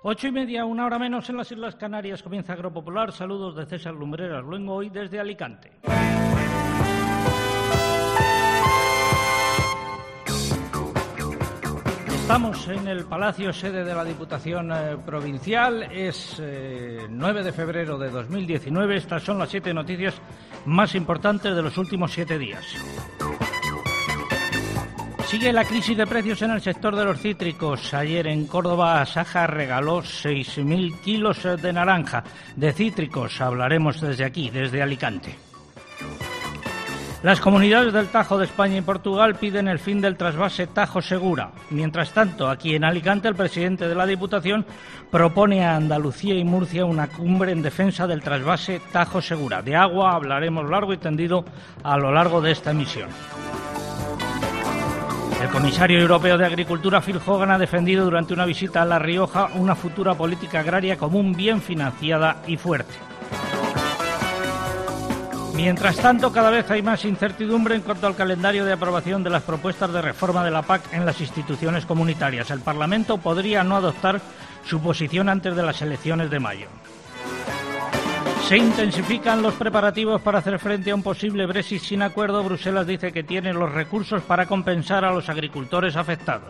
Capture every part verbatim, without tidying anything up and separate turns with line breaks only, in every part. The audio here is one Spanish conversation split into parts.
Ocho y media, una hora menos en las Islas Canarias, comienza Agropopular. Saludos de César Lumbreras Luengo, hoy desde Alicante. Estamos en el Palacio, sede de la Diputación eh, Provincial. Es eh, nueve de febrero de dos mil diecinueve. Estas son las siete noticias más importantes de los últimos siete días. Sigue la crisis de precios en el sector de los cítricos. Ayer en Córdoba, Asaja regaló seis mil kilos de naranja. De cítricos hablaremos desde aquí, desde Alicante. Las comunidades del Tajo de España y Portugal piden el fin del trasvase Tajo Segura. Mientras tanto, aquí en Alicante, el presidente de la Diputación propone a Andalucía y Murcia una cumbre en defensa del trasvase Tajo Segura. De agua hablaremos largo y tendido a lo largo de esta emisión. El comisario europeo de Agricultura, Phil Hogan, ha defendido durante una visita a La Rioja una futura política agraria común bien financiada y fuerte. Mientras tanto, cada vez hay más incertidumbre en cuanto al calendario de aprobación de las propuestas de reforma de la P A C en las instituciones comunitarias. El Parlamento podría no adoptar su posición antes de las elecciones de mayo. Se intensifican los preparativos para hacer frente a un posible Brexit sin acuerdo. Bruselas dice que tiene los recursos para compensar a los agricultores afectados.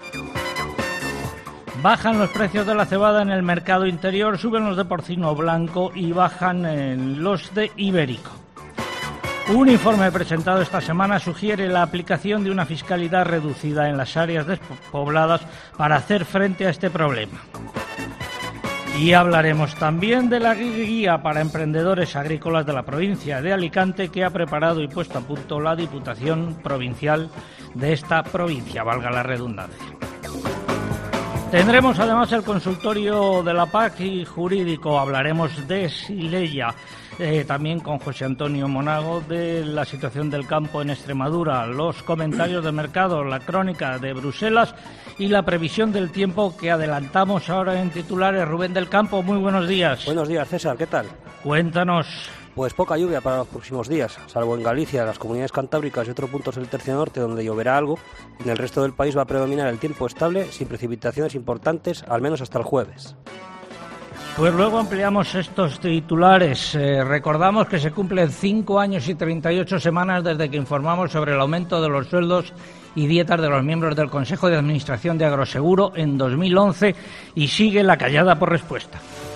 Bajan los precios de la cebada en el mercado interior, suben los de porcino blanco y bajan en los de ibérico. Un informe presentado esta semana sugiere la aplicación de una fiscalidad reducida en las áreas despobladas para hacer frente a este problema. Y hablaremos también de la guía para emprendedores agrícolas de la provincia de Alicante que ha preparado y puesto a punto la Diputación Provincial de esta provincia, valga la redundancia. Tendremos además el consultorio de la P A C y jurídico, hablaremos de Sileya, eh, también con José Antonio Monago, de la situación del campo en Extremadura, los comentarios de mercado, la crónica de Bruselas y la previsión del tiempo que adelantamos ahora en titulares. Rubén del Campo, muy buenos días.
Buenos días, César, ¿qué tal?
Cuéntanos.
Pues poca lluvia para los próximos días, salvo en Galicia, las comunidades cantábricas y otros puntos del tercio norte donde lloverá algo. En el resto del país va a predominar el tiempo estable, sin precipitaciones importantes, al menos hasta el jueves.
Pues luego ampliamos estos titulares. Eh, recordamos que se cumplen cinco años y treinta y ocho semanas desde que informamos sobre el aumento de los sueldos y dietas de los miembros del Consejo de Administración de Agroseguro en dos mil once y sigue la callada por respuesta.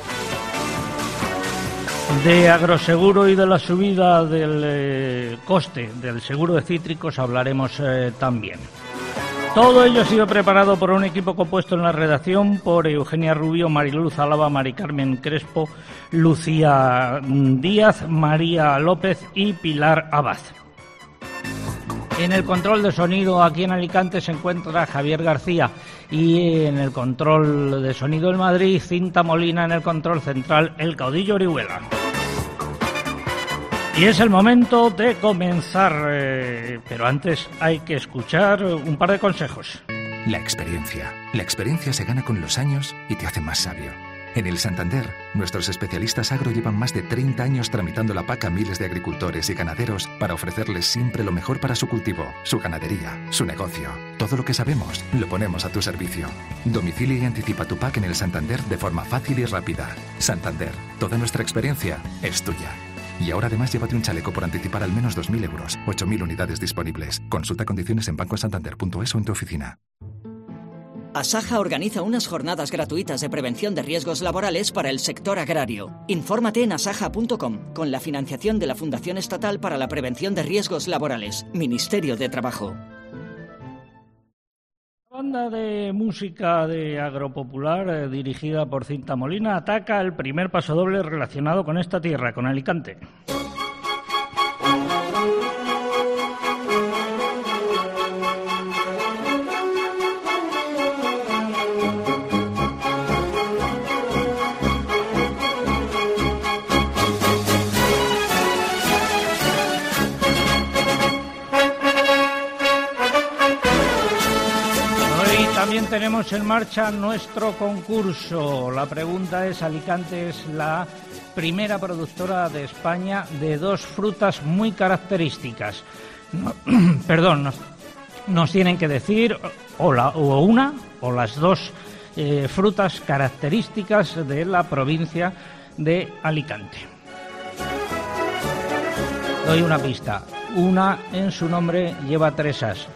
De Agroseguro y de la subida del eh, coste del seguro de cítricos hablaremos eh, también. Todo ello ha sido preparado por un equipo compuesto en la redacción por Eugenia Rubio, Mariluz Álava, Mari Carmen Crespo, Lucía Díaz, María López y Pilar Abad. En el control de sonido aquí en Alicante se encuentra Javier García y en el control de sonido en Madrid, Cinta Molina, en el control central, el caudillo Orihuela. Y es el momento de comenzar, eh, pero antes hay que escuchar un par de consejos.
La experiencia. La experiencia se gana con los años y te hace más sabio. En el Santander, nuestros especialistas agro llevan más de treinta años tramitando la P A C a miles de agricultores y ganaderos para ofrecerles siempre lo mejor para su cultivo, su ganadería, su negocio. Todo lo que sabemos lo ponemos a tu servicio. Domicilia y anticipa tu P A C en el Santander de forma fácil y rápida. Santander, toda nuestra experiencia es tuya. Y ahora además llévate un chaleco por anticipar al menos dos mil euros, ocho mil unidades disponibles. Consulta condiciones en banco santander punto es o en tu oficina.
Asaja organiza unas jornadas gratuitas de prevención de riesgos laborales para el sector agrario. Infórmate en asaja punto com, con la financiación de la Fundación Estatal para la Prevención de Riesgos Laborales, Ministerio de Trabajo.
La banda de música de Agropopular, eh, dirigida por Cinta Molina, ataca el primer pasodoble relacionado con esta tierra, con Alicante. También tenemos en marcha nuestro concurso. La pregunta es, Alicante es la primera productora de España de dos frutas muy características. No, perdón, nos, nos tienen que decir o, la, o una o las dos eh, frutas características de la provincia de Alicante. Doy una pista. Una en su nombre lleva tres as.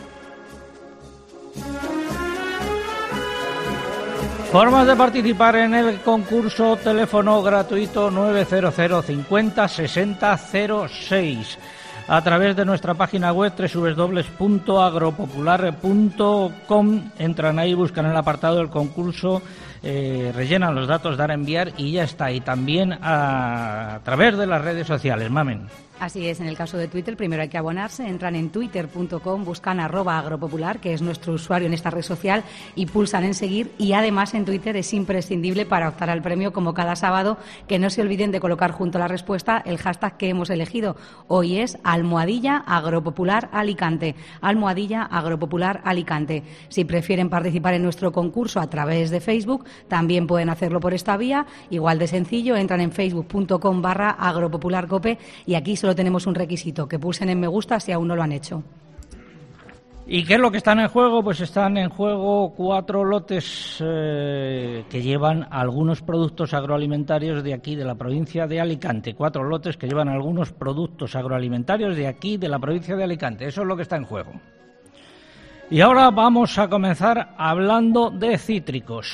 Formas de participar en el concurso: teléfono gratuito nueve cero cero cincuenta sesenta cero seis. A través de nuestra página web doble u doble u doble u punto agropopular punto com, entran ahí, buscan el apartado del concurso, eh, rellenan los datos, dar a enviar y ya está. Y también a, a través de las redes sociales. Mamen.
Así es, en el caso de Twitter primero hay que abonarse, entran en twitter punto com, buscan arroba agropopular, que es nuestro usuario en esta red social, y pulsan en seguir. Y además en Twitter es imprescindible para optar al premio, como cada sábado, que no se olviden de colocar junto a la respuesta el hashtag que hemos elegido. Hoy es almohadilla agropopular Alicante, almohadilla agropopular Alicante. Si prefieren participar en nuestro concurso a través de Facebook, también pueden hacerlo por esta vía, igual de sencillo, entran en facebook punto com barra agropopularcope y aquí solo tenemos un requisito, que pulsen en me gusta si aún no lo han hecho.
¿Y qué es lo que están en juego? Pues están en juego cuatro lotes eh, que llevan algunos productos agroalimentarios de aquí, de la provincia de Alicante. Cuatro lotes que llevan algunos productos agroalimentarios de aquí, de la provincia de Alicante. Eso es lo que está en juego. Y ahora vamos a comenzar hablando de cítricos.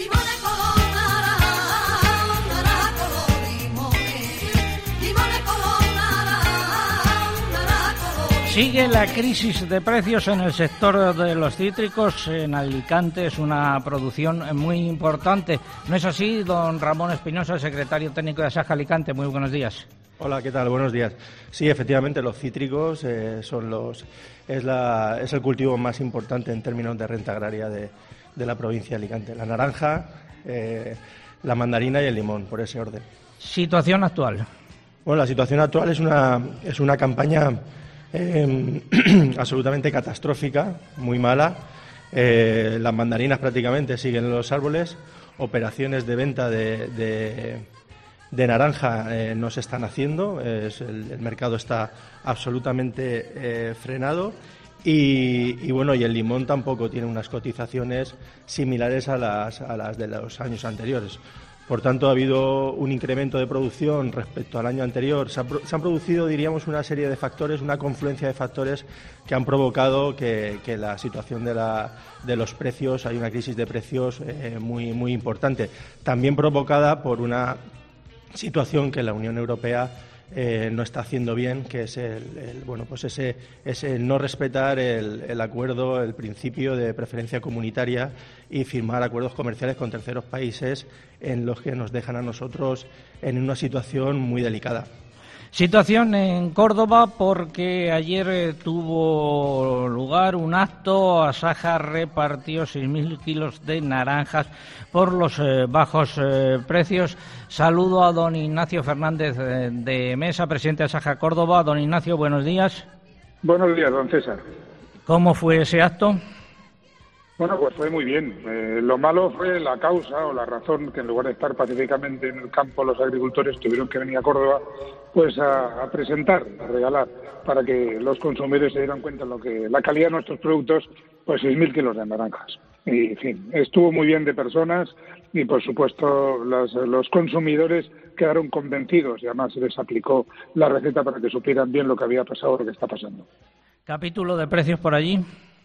Sigue la crisis de precios en el sector de los cítricos. En Alicante es una producción muy importante. ¿No es así, don Ramón Espinosa, secretario técnico de Asaja Alicante? Muy buenos días.
Hola, ¿qué tal? Buenos días. Sí, efectivamente, los cítricos eh, son los es, la, es el cultivo más importante en términos de renta agraria de, de la provincia de Alicante. La naranja, eh, la mandarina y el limón, por ese orden.
Situación actual.
Bueno, la situación actual es una, es una campaña Eh, absolutamente catastrófica, muy mala. Eh, las mandarinas prácticamente siguen en los árboles. Operaciones de venta de, de, de naranja eh, no se están haciendo. Es, el, el mercado está absolutamente eh, frenado. Y, y bueno, y el limón tampoco tiene unas cotizaciones similares a las, a las de los años anteriores. Por tanto, ha habido un incremento de producción respecto al año anterior. Se, ha, se han producido, diríamos, una serie de factores, una confluencia de factores que han provocado que, que la situación de, la, de los precios, hay una crisis de precios eh, muy, muy importante. También provocada por una situación que la Unión Europea Eh, no está haciendo bien, que es el, el bueno pues ese, ese no respetar el, el acuerdo, el principio de preferencia comunitaria y firmar acuerdos comerciales con terceros países en los que nos dejan a nosotros en una situación muy delicada.
Situación en Córdoba porque ayer eh, tuvo lugar un acto. Asaja repartió seis mil kilos de naranjas por los eh, bajos eh, precios. Saludo a don Ignacio Fernández eh, de Mesa, presidente de Asaja Córdoba. Don Ignacio, buenos días.
Buenos días, don César.
¿Cómo fue ese acto?
Bueno, pues fue muy bien. Eh, lo malo fue la causa o la razón que en lugar de estar pacíficamente en el campo los agricultores tuvieron que venir a Córdoba pues a, a presentar, a regalar, para que los consumidores se dieran cuenta de lo que la calidad de nuestros productos, pues seis mil kilos de naranjas. Y, en fin, estuvo muy bien de personas y, por supuesto, las, los consumidores quedaron convencidos y además se les aplicó la receta para que supieran bien lo que había pasado o lo que está pasando.
¿Capítulo de precios por allí?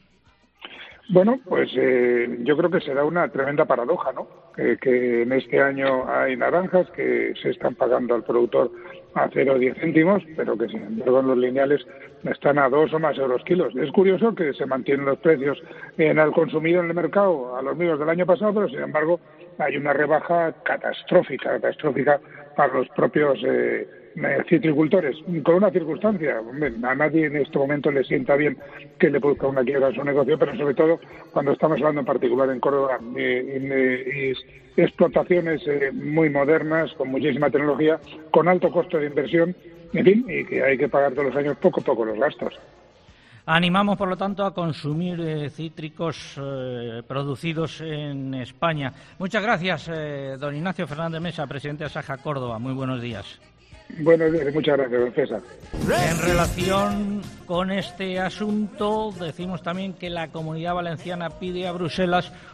Bueno, pues eh, yo creo que será una tremenda paradoja, ¿no? Que, que en este año hay naranjas que se están pagando al productor a cero coma diez céntimos, pero que sin embargo en los lineales están a dos o más euros kilos. Es curioso que se mantienen los precios en el consumido en el mercado a los mismos del año pasado, pero sin embargo hay una rebaja catastrófica, catastrófica para los propios eh, citricultores, con una circunstancia. A nadie en este momento le sienta bien que le produzca una quiebra a su negocio, pero sobre todo cuando estamos hablando en particular en Córdoba de, de, de explotaciones eh, muy modernas, con muchísima tecnología, con alto costo de inversión, en fin, y que hay que pagar todos los años poco a poco los gastos.
Animamos, por lo tanto, a consumir eh, cítricos eh, producidos en España. Muchas gracias, eh, don Ignacio Fernández Mesa, presidente de Asaja Córdoba. Muy buenos días.
Buenos días, muchas gracias, don César.
En relación con este asunto, decimos también que la Comunidad Valenciana pide a Bruselas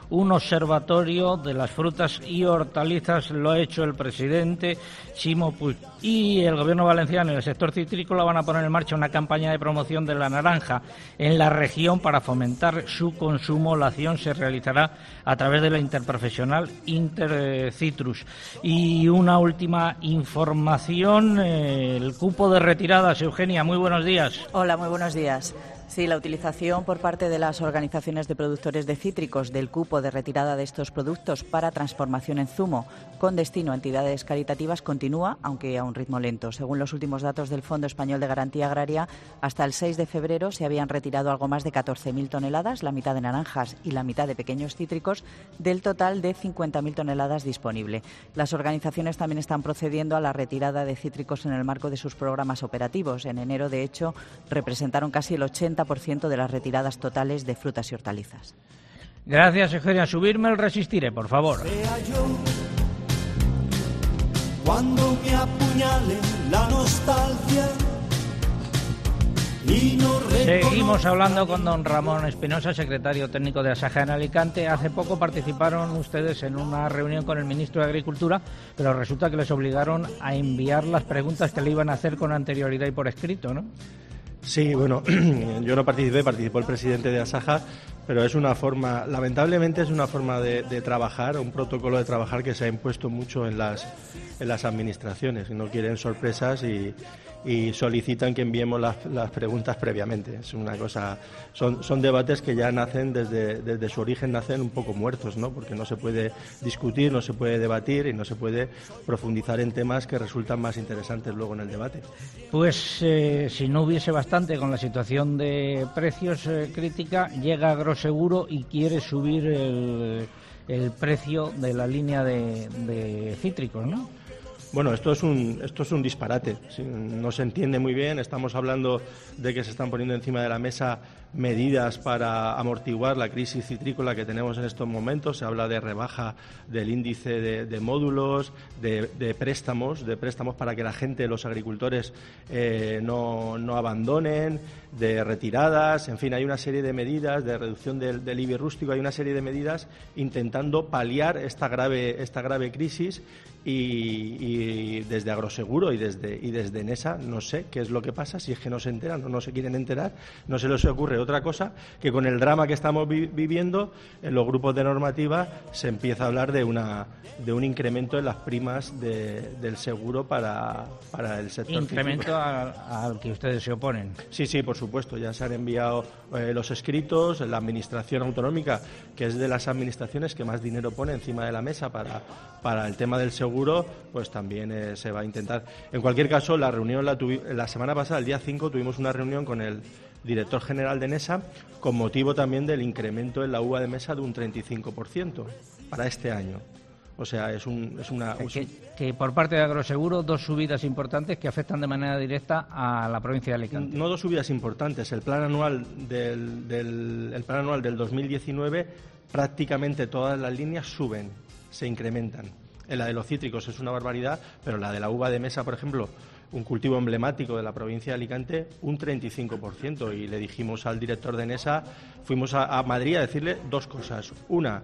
un observatorio de las frutas y hortalizas. Lo ha hecho el presidente Ximo Puig. Y el gobierno valenciano y el sector citrícola van a poner en marcha una campaña de promoción de la naranja en la región para fomentar su consumo. La acción se realizará a través de la interprofesional Intercitrus. Y una última información, eh, el cupo de retiradas. Eugenia, muy buenos días.
Hola, muy buenos días. Sí, la utilización por parte de las organizaciones de productores de cítricos del cupo de retirada de estos productos para transformación en zumo con destino a entidades caritativas continúa, aunque a un ritmo lento. Según los últimos datos del Fondo Español de Garantía Agraria, hasta el seis de febrero se habían retirado algo más de catorce mil toneladas, la mitad de naranjas y la mitad de pequeños cítricos, del total de cincuenta mil toneladas disponible. Las organizaciones también están procediendo a la retirada de cítricos en el marco de sus programas operativos. En enero, de hecho, representaron casi el ochenta por ciento de las retiradas totales de frutas y hortalizas.
Gracias, Eugenia. Subirme el resistiré, por favor.
Cuando me apuñale la nostalgia y no
Seguimos hablando con don Ramón Espinosa, secretario técnico de Asaja en Alicante. Hace poco participaron ustedes en una reunión con el ministro de Agricultura, pero resulta que les obligaron a enviar las preguntas que le iban a hacer con anterioridad y por escrito, ¿no?
Sí, bueno, yo no participé, participó el presidente de Asaja, pero es una forma, lamentablemente es una forma de, de trabajar, un protocolo de trabajar que se ha impuesto mucho en las, en las administraciones, no quieren sorpresas y, y solicitan que enviemos las, las preguntas previamente. Es una cosa, son, son debates que ya nacen desde, desde su origen, nacen un poco muertos, ¿no? Porque no se puede discutir, no se puede debatir y no se puede profundizar en temas que resultan más interesantes luego en el debate.
Pues eh, si no hubiese bastante con la situación de precios eh, crítica, llega Agroseguro y quiere subir el, el precio de la línea de, de cítricos, ¿no?
Bueno, esto es un esto es un disparate. ¿Sí? No se entiende muy bien. Estamos hablando de que se están poniendo encima de la mesa medidas para amortiguar la crisis citrícola que tenemos en estos momentos. Se habla de rebaja del índice de, de módulos, de, de préstamos, de préstamos para que la gente, los agricultores, eh, no, no abandonen, de retiradas. En fin, hay una serie de medidas de reducción del, del I B I rústico. Hay una serie de medidas intentando paliar esta grave esta grave crisis. Y, y desde Agroseguro y desde y desde Enesa no sé qué es lo que pasa, si es que no se enteran o no se quieren enterar, no se les ocurre otra cosa que con el drama que estamos vi viviendo en los grupos de normativa se empieza a hablar de una de un incremento en las primas de, del seguro para, para el sector.
Incremento al, al que ustedes se oponen.
Sí, sí, por supuesto, ya se han enviado eh, los escritos, la administración autonómica, que es de las administraciones que más dinero pone encima de la mesa para, para el tema del seguro, pues también eh, se va a intentar. En cualquier caso, la reunión la, tuvi la semana pasada, el día cinco, tuvimos una reunión con el director general de Enesa con motivo también del incremento en la uva de mesa de un treinta y cinco por ciento para este año. O sea, es, un, es una... Es
que,
un...
que por parte de Agroseguro, dos subidas importantes que afectan de manera directa a la provincia de Alicante.
No dos subidas importantes. El plan anual del, del, el plan anual del dos mil diecinueve, prácticamente todas las líneas suben, se incrementan. En la de los cítricos es una barbaridad, pero la de la uva de mesa, por ejemplo, un cultivo emblemático de la provincia de Alicante, un treinta y cinco por ciento. Y le dijimos al director de Enesa, fuimos a, a Madrid a decirle dos cosas. Una,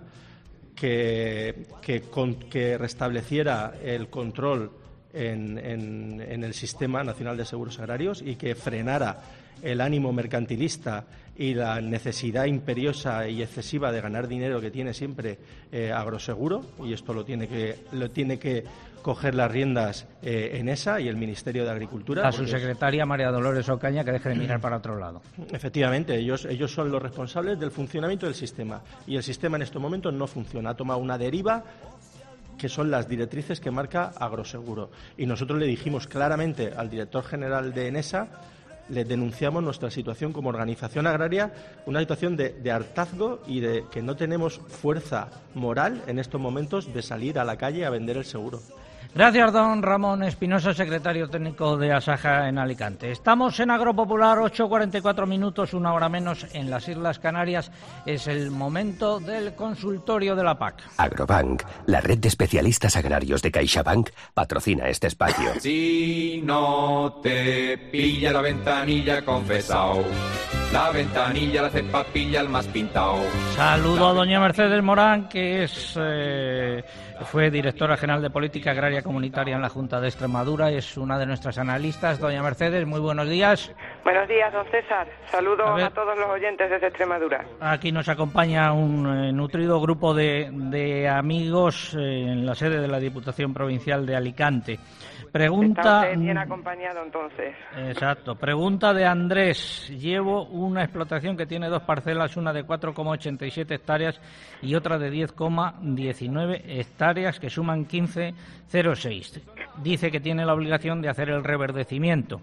que, que, con, que restableciera el control en, en, en el Sistema Nacional de Seguros Agrarios y que frenara el ánimo mercantilista y la necesidad imperiosa y excesiva de ganar dinero que tiene siempre eh, Agroseguro, y esto lo tiene que lo tiene que coger las riendas eh, Enesa y el Ministerio de Agricultura.
A su secretaria María Dolores Ocaña, que deje de mirar para otro lado.
Efectivamente, ellos ellos son los responsables del funcionamiento del sistema, y el sistema en estos momentos no funciona, ha tomado una deriva que son las directrices que marca Agroseguro, y nosotros le dijimos claramente al director general de Enesa, le denunciamos nuestra situación como organización agraria, una situación de, de hartazgo y de que no tenemos fuerza moral en estos momentos de salir a la calle a vender el seguro.
Gracias, don Ramón Espinosa, secretario técnico de Asaja en Alicante. Estamos en Agropopular, ocho cuarenta y cuatro minutos, una hora menos en las Islas Canarias. Es el momento del consultorio de la P A C.
Agrobank, la red de especialistas agrarios de CaixaBank, patrocina este espacio.
Si no te pilla la ventanilla, confesao. La ventanilla, la cepa pilla el más pintao.
Saludo a doña Mercedes Morán, que es eh, fue directora general de Política Agraria Comunitaria en la Junta de Extremadura. Es una de nuestras analistas. Doña Mercedes, muy buenos días.
Buenos días, don César. Saludos a, a todos los oyentes desde Extremadura.
Aquí nos acompaña un eh, nutrido grupo de, de amigos eh, en la sede de la Diputación Provincial de Alicante. Pregunta...
Está usted bien acompañado, entonces.
Exacto. Pregunta de Andrés. Llevo una explotación que tiene dos parcelas, una de cuatro coma ochenta y siete hectáreas y otra de diez coma diecinueve hectáreas, que suman quince coma cero seis. Dice que tiene la obligación de hacer el reverdecimiento.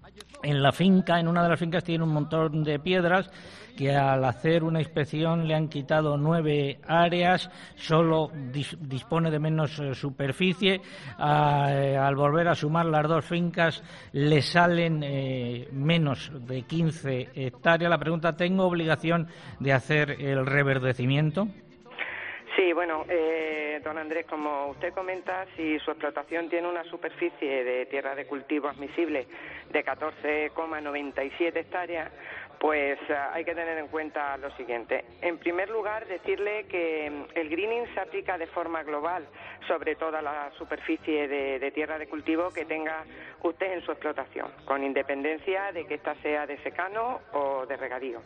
En la finca, en una de las fincas, tiene un montón de piedras que al hacer una inspección le han quitado nueve áreas, solo dis dispone de menos eh, superficie. Ah, eh, al volver a sumar las dos fincas le salen eh, menos de quince hectáreas. La pregunta, ¿tengo obligación de hacer el reverdecimiento?
Sí, bueno, eh, don Andrés, como usted comenta, si su explotación tiene una superficie de tierra de cultivo admisible de catorce coma noventa y siete hectáreas, pues uh, hay que tener en cuenta lo siguiente. En primer lugar, decirle que el greening se aplica de forma global sobre toda la superficie de, de tierra de cultivo que tenga usted en su explotación, con independencia de que ésta sea de secano o de regadío.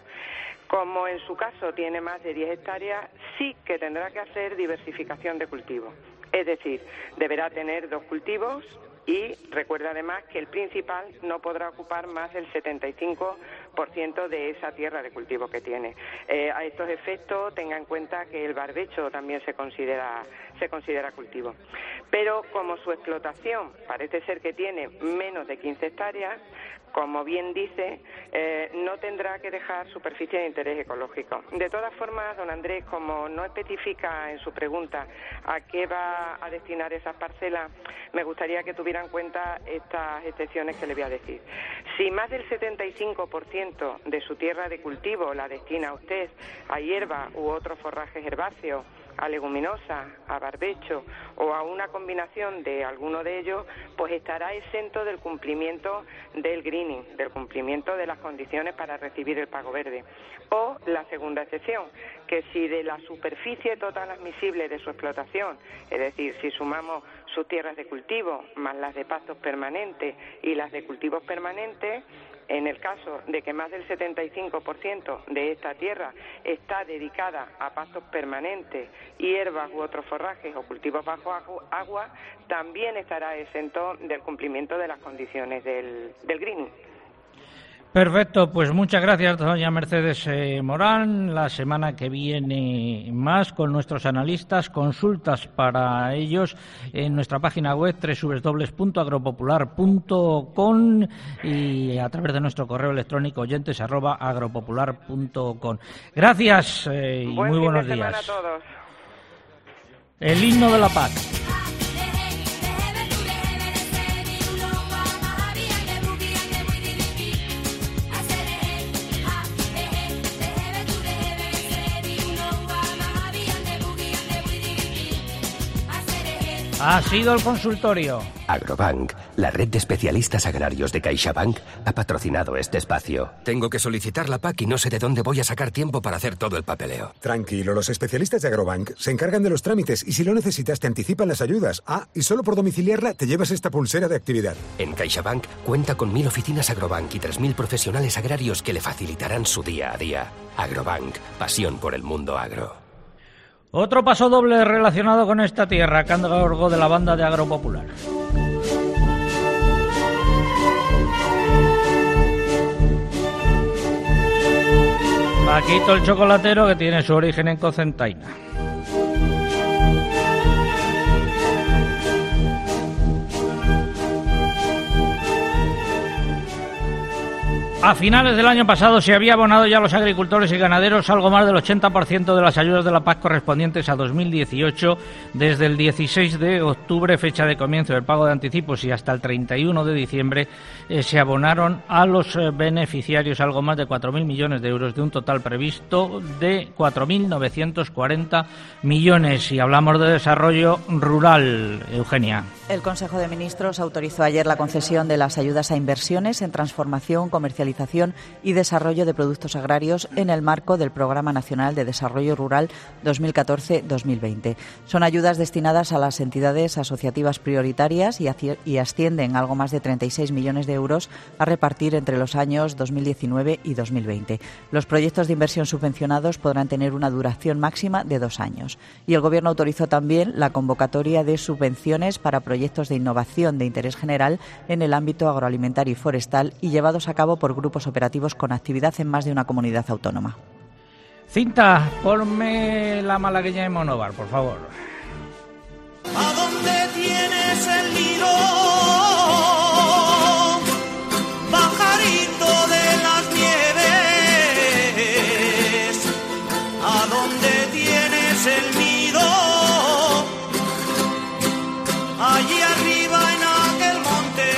Como en su caso tiene más de diez hectáreas, sí que tendrá que hacer diversificación de cultivo. Es decir, deberá tener dos cultivos y recuerda además que el principal no podrá ocupar más del setenta y cinco por ciento de esa tierra de cultivo que tiene. Eh, a estos efectos tenga en cuenta que el barbecho también se considera, se considera cultivo. Pero como su explotación parece ser que tiene menos de quince hectáreas, como bien dice, eh, no tendrá que dejar superficie de interés ecológico. De todas formas, don Andrés, como no especifica en su pregunta a qué va a destinar esas parcelas, me gustaría que tuviera en cuenta estas excepciones que le voy a decir. Si más del setenta y cinco por ciento de su tierra de cultivo la destina usted a hierba u otros forrajes herbáceos, a leguminosa, a barbecho o a una combinación de alguno de ellos, pues estará exento del cumplimiento del greening, del cumplimiento de las condiciones para recibir el pago verde. O la segunda excepción, que si de la superficie total admisible de su explotación, es decir, si sumamos sus tierras de cultivo más las de pastos permanentes y las de cultivos permanentes, en el caso de que más del setenta y cinco por ciento de esta tierra está dedicada a pastos permanentes, hierbas u otros forrajes o cultivos bajo agua, también estará exento del cumplimiento de las condiciones del, del greening.
Perfecto, pues muchas gracias, doña Mercedes eh, Morán. La semana que viene más con nuestros analistas, consultas para ellos en nuestra página web doble u doble u doble u punto agropopular punto com y a través de nuestro correo electrónico oyentes arroba agropopular punto com. Gracias eh, y
Buen
muy
fin
buenos
de semana
días.
A todos.
El himno de la paz. Ha sido el consultorio.
Agrobank, la red de especialistas agrarios de CaixaBank, ha patrocinado este espacio.
Tengo que solicitar la P A C y no sé de dónde voy a sacar tiempo para hacer todo el papeleo.
Tranquilo, los especialistas de Agrobank se encargan de los trámites y si lo necesitas te anticipan las ayudas. Ah, y solo por domiciliarla te llevas esta pulsera de actividad.
En CaixaBank cuenta con mil oficinas Agrobank y tres mil profesionales agrarios que le facilitarán su día a día. Agrobank, pasión por el mundo agro.
Otro paso doble relacionado con esta tierra, Candargo de la banda de Agropopular. Paquito el chocolatero, que tiene su origen en Cocentaina. A finales del año pasado se había abonado ya a los agricultores y ganaderos algo más del ochenta por ciento de las ayudas de la P A C correspondientes a dos mil dieciocho. Desde el dieciséis de octubre, fecha de comienzo del pago de anticipos, y hasta el treinta y uno de diciembre eh, se abonaron a los eh, beneficiarios algo más de cuatro mil millones de euros de un total previsto de cuatro mil novecientos cuarenta millones. Y hablamos de desarrollo rural. Eugenia.
El Consejo de Ministros autorizó ayer la concesión de las ayudas a inversiones en transformación, comercialización y desarrollo de productos agrarios en el marco del Programa Nacional de Desarrollo Rural dos mil catorce dos mil veinte. Son ayudas destinadas a las entidades asociativas prioritarias y ascienden a algo más de treinta y seis millones de euros a repartir entre los años dos mil diecinueve y dos mil veinte. Los proyectos de inversión subvencionados podrán tener una duración máxima de dos años. Y el Gobierno autorizó también la convocatoria de subvenciones para proyectos de innovación de interés general en el ámbito agroalimentario y forestal y llevados a cabo por grupos operativos con actividad en más de una comunidad autónoma.
Cinta, ponme la malagueña de Monóvar, por favor.
¿A dónde tienes el nido, pajarito de las nieves? ¿A dónde tienes el nido? Allí arriba en aquel monte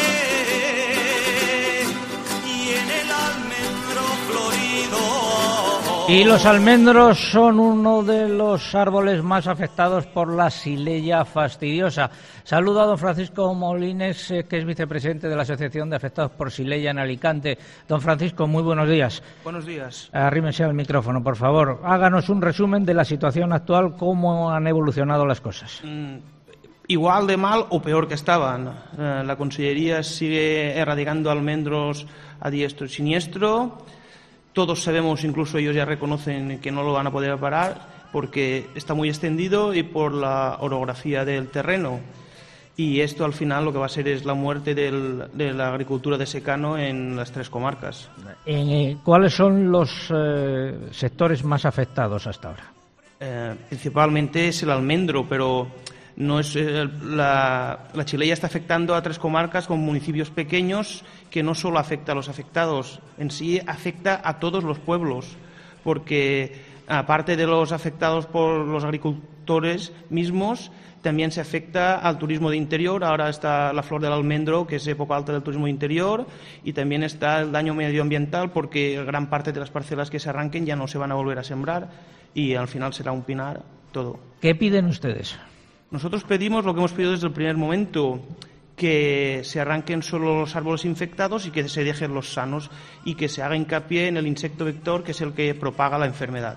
y en el almendro florido.
Y los almendros son uno de los árboles más afectados por la xylella fastidiosa. Saludo a don Francisco Molines, eh, que es vicepresidente de la Asociación de Afectados por Xylella en Alicante. Don Francisco, muy buenos días.
Buenos días.
Arrímese al micrófono, por favor. Háganos un resumen de la situación actual, cómo han evolucionado las cosas.
Mm. Igual de mal o peor que estaban. Eh, la Consellería sigue erradicando almendros a diestro y siniestro. Todos sabemos, incluso ellos ya reconocen que no lo van a poder parar porque está muy extendido y por la orografía del terreno. Y esto al final lo que va a ser es la muerte del, de la agricultura de secano en las tres comarcas.
Eh, ¿Cuáles son los eh, sectores más afectados hasta ahora?
Eh, principalmente es el almendro, pero no es eh, la, la xylella está afectando a tres comarcas con municipios pequeños, que no solo afecta a los afectados, en sí afecta a todos los pueblos, porque aparte de los afectados por los agricultores mismos, también se afecta al turismo de interior. Ahora está la flor del almendro, que es época alta del turismo de interior, y también está el daño medioambiental, porque gran parte de las parcelas que se arranquen ya no se van a volver a sembrar y al final será un pinar todo.
¿Qué piden ustedes?
Nosotros pedimos lo que hemos pedido desde el primer momento, que se arranquen solo los árboles infectados y que se dejen los sanos, y que se haga hincapié en el insecto vector, que es el que propaga la enfermedad.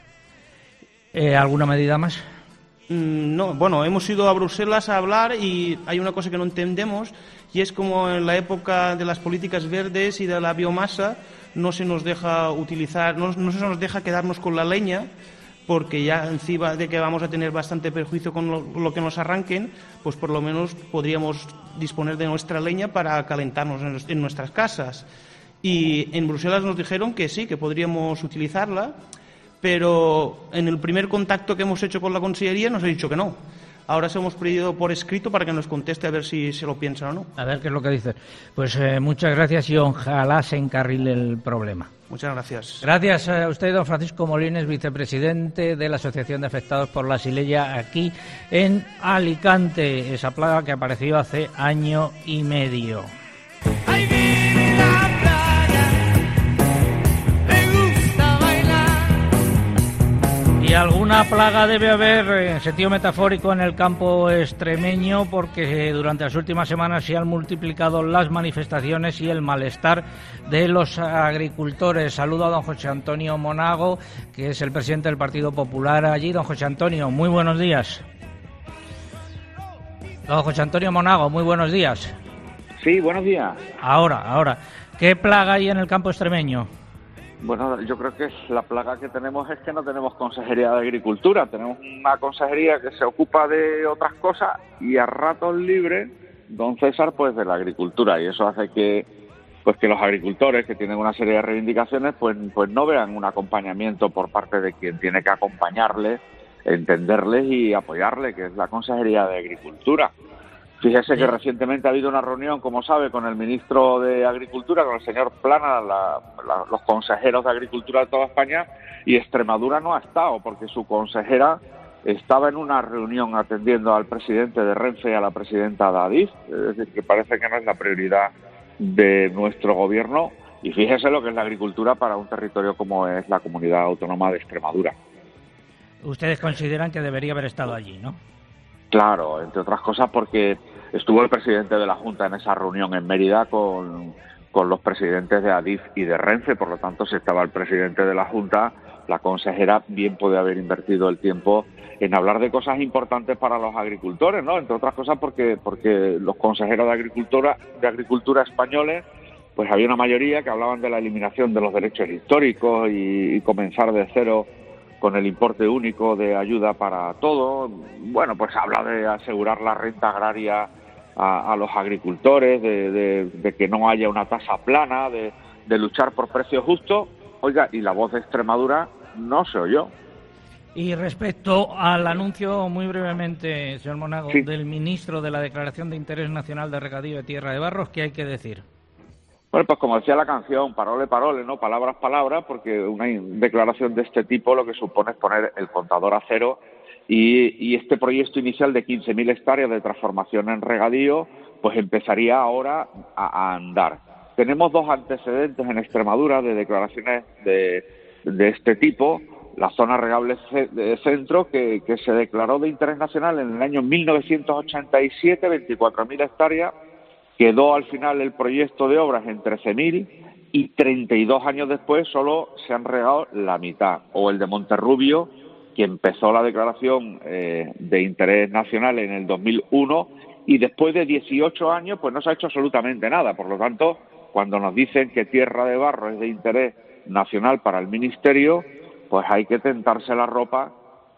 Eh, ¿Alguna medida más?
Mm, no, bueno, hemos ido a Bruselas a hablar y hay una cosa que no entendemos, y es como en la época de las políticas verdes y de la biomasa no se nos deja utilizar, no, no se nos deja quedarnos con la leña, porque ya encima de que vamos a tener bastante perjuicio con lo, lo que nos arranquen, pues por lo menos podríamos disponer de nuestra leña para calentarnos en, en nuestras casas. Y en Bruselas nos dijeron que sí, que podríamos utilizarla, pero en el primer contacto que hemos hecho con la Consellería nos ha dicho que no. Ahora se hemos pedido por escrito para que nos conteste a ver si se lo piensan o no.
A ver qué es lo que dice. Pues eh, muchas gracias y ojalá se encarrile el problema.
Muchas gracias.
Gracias a usted, don Francisco Molines, vicepresidente de la Asociación de Afectados por la Xylella aquí en Alicante, esa plaga que apareció hace año y medio.
Ahí viene la playa, me gusta bailar.
Y alguna plaga debe haber, en sentido metafórico, en el campo extremeño, porque durante las últimas semanas se han multiplicado las manifestaciones y el malestar de los agricultores. Saludo a don José Antonio Monago, que es el presidente del Partido Popular allí. Don José Antonio, muy buenos días. Don José Antonio Monago, muy buenos días.
Sí, buenos días.
Ahora, ahora, ¿qué plaga hay en el campo extremeño?
Bueno, yo creo que la plaga que tenemos es que no tenemos consejería de agricultura. Tenemos una consejería que se ocupa de otras cosas y a ratos libres, don César, pues de la agricultura. Y eso hace que pues que los agricultores, que tienen una serie de reivindicaciones, pues, pues no vean un acompañamiento por parte de quien tiene que acompañarles, entenderles y apoyarles, que es la Consejería de Agricultura. Fíjese que recientemente ha habido una reunión, como sabe, con el ministro de Agricultura, con el señor Plana, la, la, los consejeros de Agricultura de toda España, y Extremadura no ha estado, porque su consejera estaba en una reunión atendiendo al presidente de Renfe y a la presidenta de Adif, es decir, que parece que no es la prioridad de nuestro gobierno, y fíjese lo que es la agricultura para un territorio como es la comunidad autónoma de Extremadura.
Ustedes consideran que debería haber estado allí, ¿no?
Claro, entre otras cosas porque estuvo el presidente de la Junta en esa reunión en Mérida con, con los presidentes de Adif y de Renfe, por lo tanto, si estaba el presidente de la Junta, la consejera bien puede haber invertido el tiempo en hablar de cosas importantes para los agricultores, ¿no? Entre otras cosas porque porque los consejeros de agricultura de agricultura españoles, pues había una mayoría que hablaban de la eliminación de los derechos históricos y, y comenzar de cero con el importe único de ayuda para todo. Bueno, pues habla de asegurar la renta agraria a, a los agricultores, de, de, de que no haya una tasa plana, de, de luchar por precios justos. Oiga, y la voz de Extremadura no se oyó.
Y respecto al anuncio, muy brevemente, señor Monago, sí, del ministro de la Declaración de Interés Nacional de Regadío de Tierra de Barros, ¿qué hay que decir?
Bueno, pues como decía la canción, parole, parole, ¿no? Palabras, palabras, porque una declaración de este tipo lo que supone es poner el contador a cero y, y este proyecto inicial de quince mil hectáreas de transformación en regadío, pues empezaría ahora a, a andar. Tenemos dos antecedentes en Extremadura de declaraciones de, de este tipo. La zona regable de centro, que, que se declaró de interés nacional en el año mil novecientos ochenta y siete, veinticuatro mil hectáreas, quedó al final el proyecto de obras en trece mil y treinta y dos años después solo se han regado la mitad. O el de Monterrubio, que empezó la declaración eh, de interés nacional en el dos mil uno y después de dieciocho años pues no se ha hecho absolutamente nada. Por lo tanto, cuando nos dicen que Tierra de Barro es de interés nacional para el Ministerio, pues hay que tentarse la ropa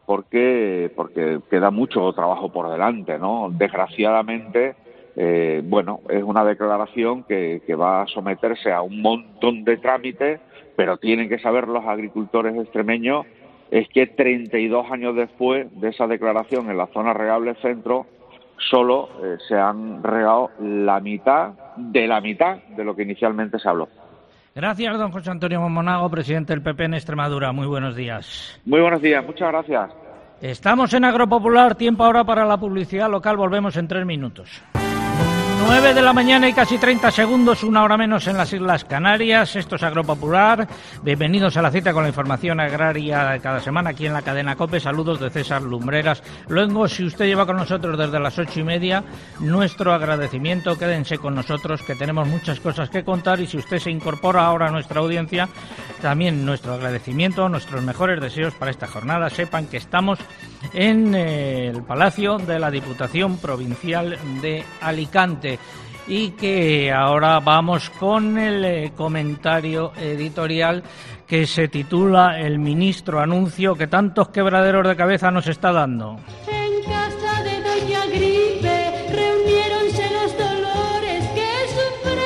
porque porque queda mucho trabajo por delante, ¿no? Desgraciadamente, eh, bueno, es una declaración que, que va a someterse a un montón de trámites, pero tienen que saber los agricultores extremeños es que treinta y dos años después de esa declaración en la zona regable centro, solo eh, se han regado la mitad de la mitad de lo que inicialmente se habló.
Gracias, don José Antonio Monago, presidente del P P en Extremadura. Muy buenos días.
Muy buenos días, muchas gracias.
Estamos en Agropopular, tiempo ahora para la publicidad local, volvemos en tres minutos. nueve de la mañana y casi treinta segundos, una hora menos en las Islas Canarias. Esto es Agropopular. Bienvenidos a la cita con la información agraria de cada semana aquí en la cadena COPE. Saludos de César Lumbreras. Luego, si usted lleva con nosotros desde las ocho y media, nuestro agradecimiento. Quédense con nosotros, que tenemos muchas cosas que contar. Y si usted se incorpora ahora a nuestra audiencia, también nuestro agradecimiento, nuestros mejores deseos para esta jornada. Sepan que estamos en eh, el Palacio de la Diputación Provincial de Alicante. Y que ahora vamos con el eh, comentario editorial que se titula El ministro anuncio que tantos quebraderos de cabeza nos está dando.
En casa de doña Gripe reuniéronse los dolores que sufre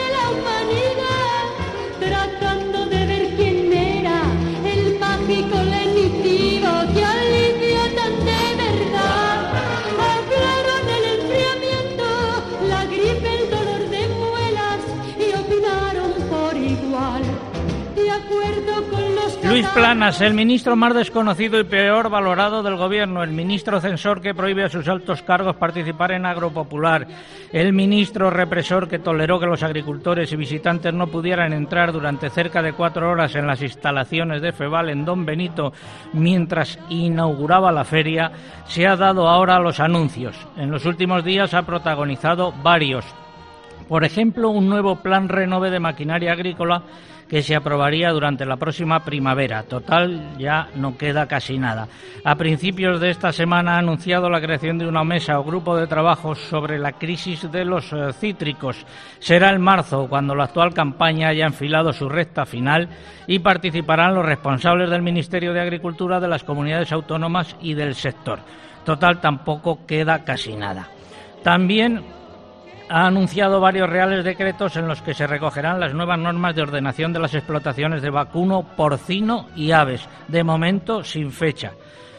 la humanidad, tratando de ver quién era el mágico lenitivo que alivia tan de verdad. Hablaron el enfriamiento, la gripe, el dolor de muelas y opinaron por igual, de acuerdo con los...
Luis Planas, el ministro más desconocido y peor valorado del gobierno, el ministro censor que prohíbe a sus altos cargos participar en Agropopular, el ministro represor que toleró que los agricultores y visitantes no pudieran entrar durante cerca de cuatro horas en las instalaciones de FEVAL en Don Benito mientras inauguraba la feria, se ha dado ahora a los anuncios. En los últimos días ha protagonizado varios. Por ejemplo, un nuevo plan renove de maquinaria agrícola que se aprobaría durante la próxima primavera. Total, ya no queda casi nada. A principios de esta semana ha anunciado la creación de una mesa o grupo de trabajo sobre la crisis de los eh, cítricos. Será en marzo, cuando la actual campaña haya enfilado su recta final, y participarán los responsables del Ministerio de Agricultura, de las comunidades autónomas y del sector. Total, tampoco queda casi nada. También ha anunciado varios reales decretos en los que se recogerán las nuevas normas de ordenación de las explotaciones de vacuno, porcino y aves, de momento sin fecha.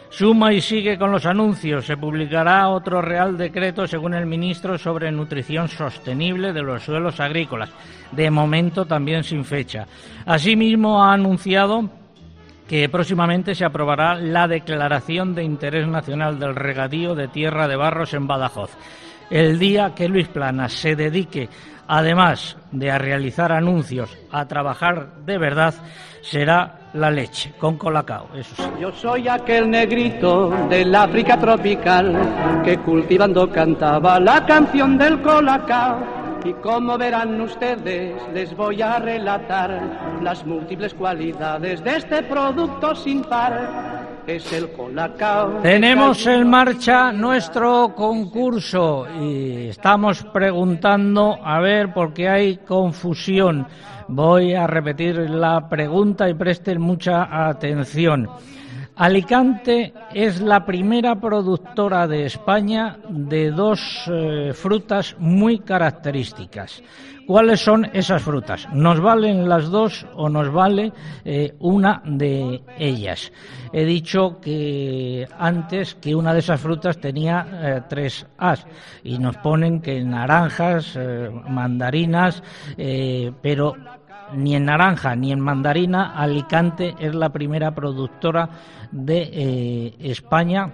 Suma y sigue con los anuncios. Se publicará otro Real Decreto, según el ministro, sobre nutrición sostenible de los suelos agrícolas. De momento también sin fecha. Asimismo, ha anunciado que próximamente se aprobará la declaración de interés nacional del regadío de Tierra de Barros en Badajoz. El día que Luis Planas se dedique, además de a realizar anuncios, a trabajar de verdad, será la leche, con colacao, eso sí.
Yo soy aquel negrito del África tropical que cultivando cantaba la canción del colacao. Y como verán ustedes, les voy a relatar las múltiples cualidades de este producto sin par. Es el colacao.
Tenemos en marcha nuestro concurso y estamos preguntando, a ver, porque hay confusión. Voy a repetir la pregunta y presten mucha atención. Alicante es la primera productora de España de dos eh, frutas muy características. ¿Cuáles son esas frutas? ¿Nos valen las dos o nos vale eh, una de ellas? He dicho que antes que una de esas frutas tenía eh, tres As y nos ponen que naranjas, eh, mandarinas, eh, pero ni en naranja ni en mandarina Alicante es la primera productora de eh, España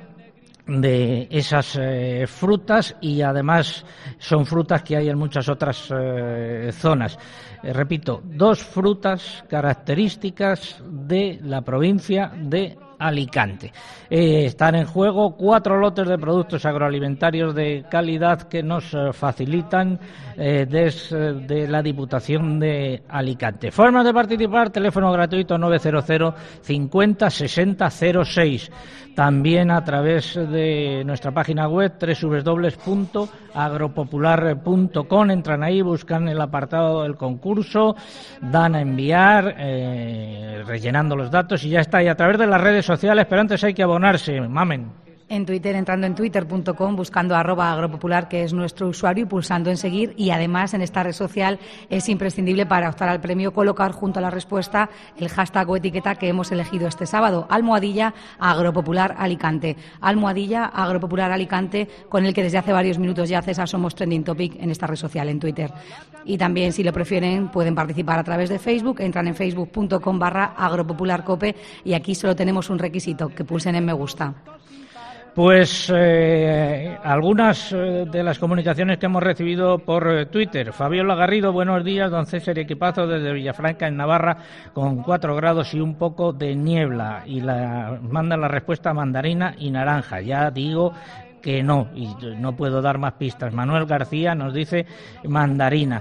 de esas eh, frutas, y además son frutas que hay en muchas otras eh, zonas. Eh, repito, dos frutas características de la provincia de Alicante. Eh, están en juego cuatro lotes de productos agroalimentarios de calidad que nos eh, facilitan eh, desde la Diputación de Alicante. Formas de participar: teléfono gratuito nueve cero cero cincuenta sesenta cero seis. También a través de nuestra página web doble u doble u doble u punto agropopular punto com. Entran ahí, buscan el apartado del concurso, dan a enviar, eh, rellenando los datos y ya está. Y a través de las redes sociales, pero antes hay que abonarse, mamen.
En Twitter, entrando en twitter punto com, buscando arroba agropopular, que es nuestro usuario, y pulsando en seguir. Y además en esta red social es imprescindible para optar al premio colocar junto a la respuesta el hashtag o etiqueta que hemos elegido este sábado: almohadilla agropopular Alicante. Almohadilla agropopular Alicante, con el que desde hace varios minutos ya, César, somos trending topic en esta red social, en Twitter. Y también, si lo prefieren, pueden participar a través de Facebook. Entran en facebook punto com barra agropopularcope y aquí solo tenemos un requisito: que pulsen en me gusta.
Pues eh, algunas eh, de las comunicaciones que hemos recibido por eh, Twitter. Fabiola Garrido, buenos días, don César, equipazo desde Villafranca, en Navarra, con cuatro grados y un poco de niebla. Y la manda la respuesta mandarina y naranja. Ya digo que no, y no puedo dar más pistas. Manuel García nos dice mandarina.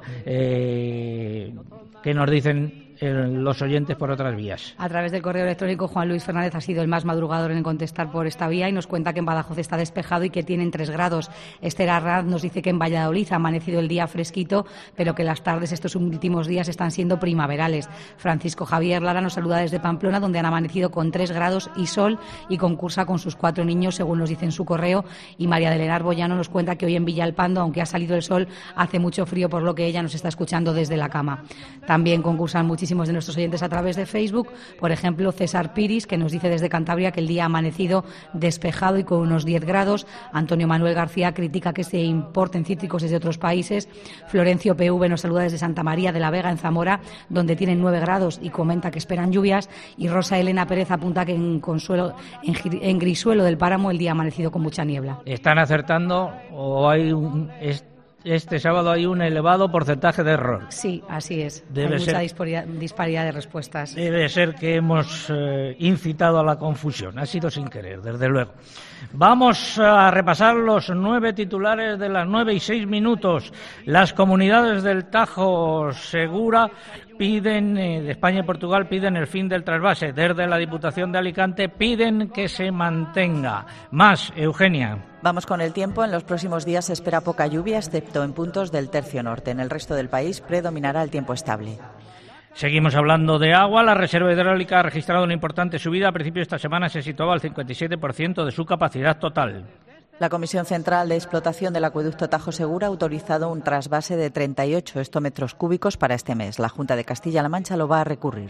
Eh, ¿Qué nos dicen los oyentes por otras vías?
A través del correo electrónico, Juan Luis Fernández ha sido el más madrugador en contestar por esta vía y nos cuenta que en Badajoz está despejado y que tienen tres grados. Esther Arraz nos dice que en Valladolid ha amanecido el día fresquito, pero que las tardes estos últimos días están siendo primaverales. Francisco Javier Lara nos saluda desde Pamplona, donde han amanecido con tres grados y sol, y concursa con sus cuatro niños, según nos dice en su correo. Y María del Lenar Boyano nos cuenta que hoy en Villalpando, aunque ha salido el sol, hace mucho frío, por lo que ella nos está escuchando desde la cama. También concursan muchísimos de nuestros oyentes a través de Facebook. Por ejemplo, César Piris, que nos dice desde Cantabria que el día ha amanecido despejado y con unos diez grados. Antonio Manuel García critica que se importen cítricos desde otros países. Florencio P V nos saluda desde Santa María de la Vega, en Zamora, donde tienen nueve grados y comenta que esperan lluvias. Y Rosa Elena Pérez apunta que en Consuelo, en, en Grisuelo del Páramo, el día ha amanecido con mucha niebla.
¿Están acertando o hay un... Este sábado hay un elevado porcentaje de error?
Sí, así es.
Debe
hay mucha
ser,
disparidad, disparidad de respuestas.
Debe ser que hemos eh, incitado a la confusión. Ha sido sin querer, desde luego. Vamos a repasar los nueve titulares de las nueve y seis minutos. Las comunidades del Tajo Segura piden, eh, de España y Portugal, piden el fin del trasvase. Desde la Diputación de Alicante piden que se mantenga. Más, Eugenia.
Vamos con el tiempo. En los próximos días se espera poca lluvia, excepto en puntos del tercio norte. En el resto del país predominará el tiempo estable.
Seguimos hablando de agua. La reserva hidráulica ha registrado una importante subida. A principio de esta semana se situaba al cincuenta y siete por ciento de su capacidad total.
La Comisión Central de Explotación del Acueducto Tajo Segura ha autorizado un trasvase de treinta y ocho hectómetros cúbicos para este mes. La Junta de Castilla-La Mancha lo va a recurrir.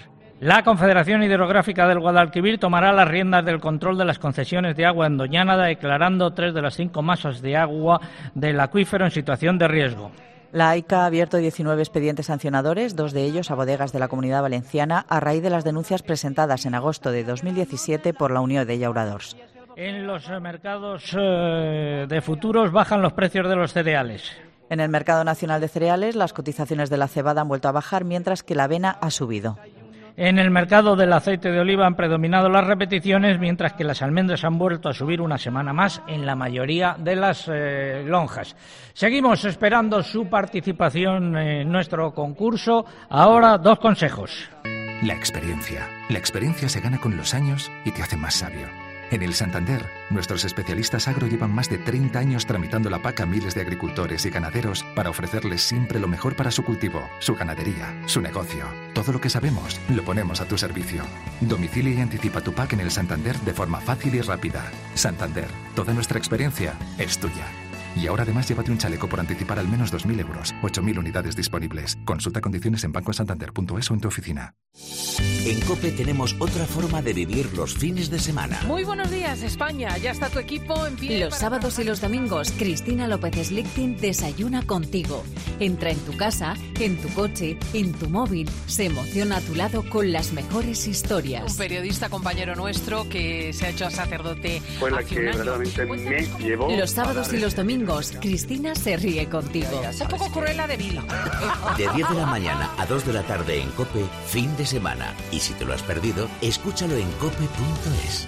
La Confederación Hidrográfica del Guadalquivir tomará las riendas del control de las concesiones de agua en Doñana, declarando tres de las cinco masas de agua del acuífero en situación de riesgo.
La AICA ha abierto diecinueve expedientes sancionadores, dos de ellos a bodegas de la Comunidad Valenciana, a raíz de las denuncias presentadas en agosto de dos mil diecisiete por la Unión de Llauradors.
En los mercados eh, de futuros bajan los precios de los cereales.
En el mercado nacional de cereales, las cotizaciones de la cebada han vuelto a bajar, mientras que la avena ha subido.
En el mercado del aceite de oliva han predominado las repeticiones, mientras que las almendras han vuelto a subir una semana más en la mayoría de las eh, lonjas. Seguimos esperando su participación en nuestro concurso. Ahora, dos consejos.
La experiencia. La experiencia se gana con los años y te hace más sabio. En el Santander, nuestros especialistas agro llevan más de treinta años tramitando la P A C a miles de agricultores y ganaderos para ofrecerles siempre lo mejor para su cultivo, su ganadería, su negocio. Todo lo que sabemos lo ponemos a tu servicio. Domicilia y anticipa tu P A C en el Santander de forma fácil y rápida. Santander, toda nuestra experiencia es tuya. Y ahora además llévate un chaleco por anticipar al menos dos mil euros, ocho mil unidades disponibles. Consulta condiciones en banco santander punto es o en tu oficina.
En COPE tenemos otra forma de vivir los fines de semana.
Muy buenos días, España. Ya está tu equipo en pie.
Los sábados y los domingos, Cristina López Slichting desayuna contigo. Entra en tu casa, en tu coche, en tu móvil. Se emociona a tu lado con las mejores historias.
Un periodista compañero nuestro que se ha hecho sacerdote.
Fue la que verdaderamente me llevó.
Los sábados y los domingos, Cristina se ríe contigo.
Es un poco cruel la de Vilo.
De diez de la mañana a dos de la tarde en COPE, fin de semana. Y si te lo has perdido, escúchalo en cope punto es.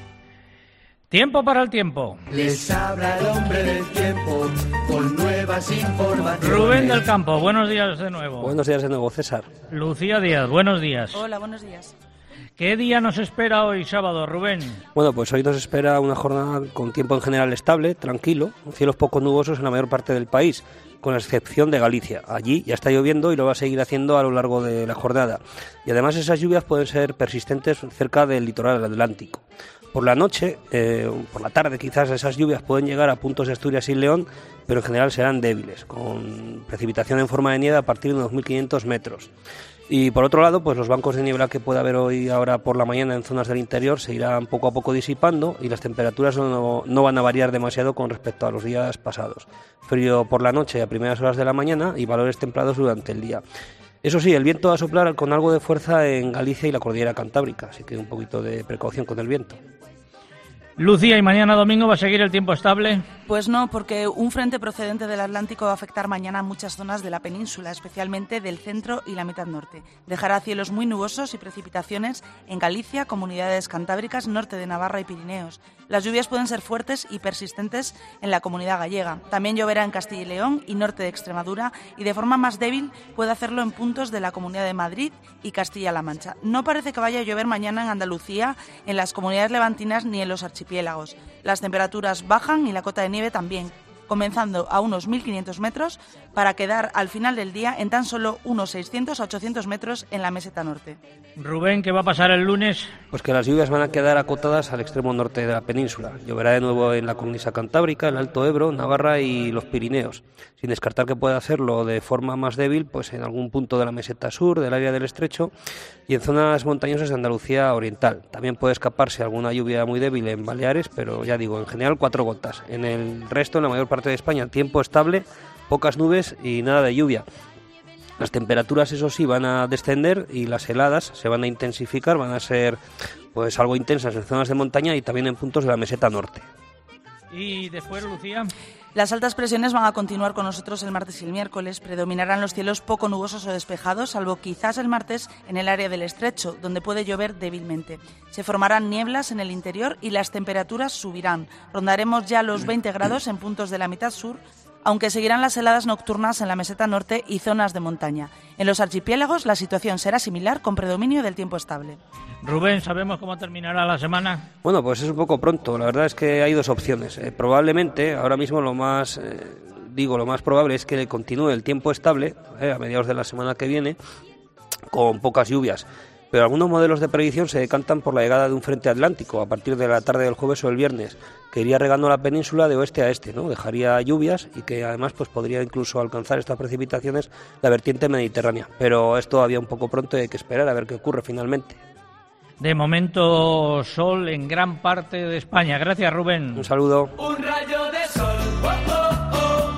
Tiempo para el tiempo.
Les habla el hombre del tiempo con nuevas informaciones.
Rubén del Campo, buenos días de nuevo.
Buenos días de nuevo, César.
Lucía Díaz, buenos días.
Hola, buenos días.
¿Qué día nos espera hoy sábado, Rubén?
Bueno, pues hoy nos espera una jornada con tiempo en general estable, tranquilo, cielos poco nubosos en la mayor parte del país, con excepción de Galicia. Allí ya está lloviendo y lo va a seguir haciendo a lo largo de la jornada. Y además esas lluvias pueden ser persistentes cerca del litoral atlántico. Por la noche, eh, por la tarde quizás, esas lluvias pueden llegar a puntos de Asturias y León, pero en general serán débiles, con precipitación en forma de nieve a partir de unos mil quinientos metros. Y por otro lado, pues los bancos de niebla que pueda haber hoy ahora por la mañana en zonas del interior se irán poco a poco disipando y las temperaturas no, no van a variar demasiado con respecto a los días pasados. Frío por la noche a primeras horas de la mañana y valores templados durante el día. Eso sí, el viento va a soplar con algo de fuerza en Galicia y la cordillera cantábrica, así que un poquito de precaución con el viento.
Lucía, ¿y mañana domingo va a seguir el tiempo estable?
Pues no, porque un frente procedente del Atlántico va a afectar mañana a muchas zonas de la península, especialmente del centro y la mitad norte. Dejará cielos muy nubosos y precipitaciones en Galicia, comunidades cantábricas, norte de Navarra y Pirineos. Las lluvias pueden ser fuertes y persistentes en la comunidad gallega. También lloverá en Castilla y León y norte de Extremadura y de forma más débil puede hacerlo en puntos de la Comunidad de Madrid y Castilla-La Mancha. No parece que vaya a llover mañana en Andalucía, en las comunidades levantinas ni en los archipiélagos. Las temperaturas bajan y la cota de nieve también, comenzando a unos mil quinientos metros para quedar al final del día en tan solo unos seiscientos a ochocientos metros en la meseta norte.
Rubén, ¿qué va a pasar el lunes?
Pues que las lluvias van a quedar acotadas al extremo norte de la península. Lloverá de nuevo en la cornisa cantábrica, el Alto Ebro, Navarra y los Pirineos, sin descartar que pueda hacerlo de forma más débil pues en algún punto de la meseta sur, del área del Estrecho y en zonas montañosas de Andalucía oriental. También puede escaparse alguna lluvia muy débil en Baleares, pero ya digo, en general cuatro gotas. En el resto, en la mayor parte de España, tiempo estable, pocas nubes y nada de lluvia. Las temperaturas, eso sí, van a descender y las heladas se van a intensificar, van a ser pues algo intensas en zonas de montaña y también en puntos de la meseta norte.
¿Y después, Lucía?
Las altas presiones van a continuar con nosotros el martes y el miércoles. Predominarán los cielos poco nubosos o despejados, salvo quizás el martes en el área del Estrecho, donde puede llover débilmente. Se formarán nieblas en el interior y las temperaturas subirán. Rondaremos ya los veinte grados en puntos de la mitad sur, aunque seguirán las heladas nocturnas en la meseta norte y zonas de montaña. En los archipiélagos la situación será similar, con predominio del tiempo estable.
Rubén, ¿sabemos cómo terminará la semana?
Bueno, pues es un poco pronto. La verdad es que hay dos opciones. Eh, probablemente, ahora mismo lo más, eh, digo, lo más probable es que continúe el tiempo estable eh, a mediados de la semana que viene, con pocas lluvias. Pero algunos modelos de predicción se decantan por la llegada de un frente atlántico a partir de la tarde del jueves o el viernes, que iría regando la península de oeste a este, ¿no? Dejaría lluvias y que además pues podría incluso alcanzar estas precipitaciones la vertiente mediterránea. Pero es todavía un poco pronto y hay que esperar a ver qué ocurre finalmente.
De momento, sol en gran parte de España. Gracias, Rubén.
Un saludo.
Un rayo de sol, oh, oh,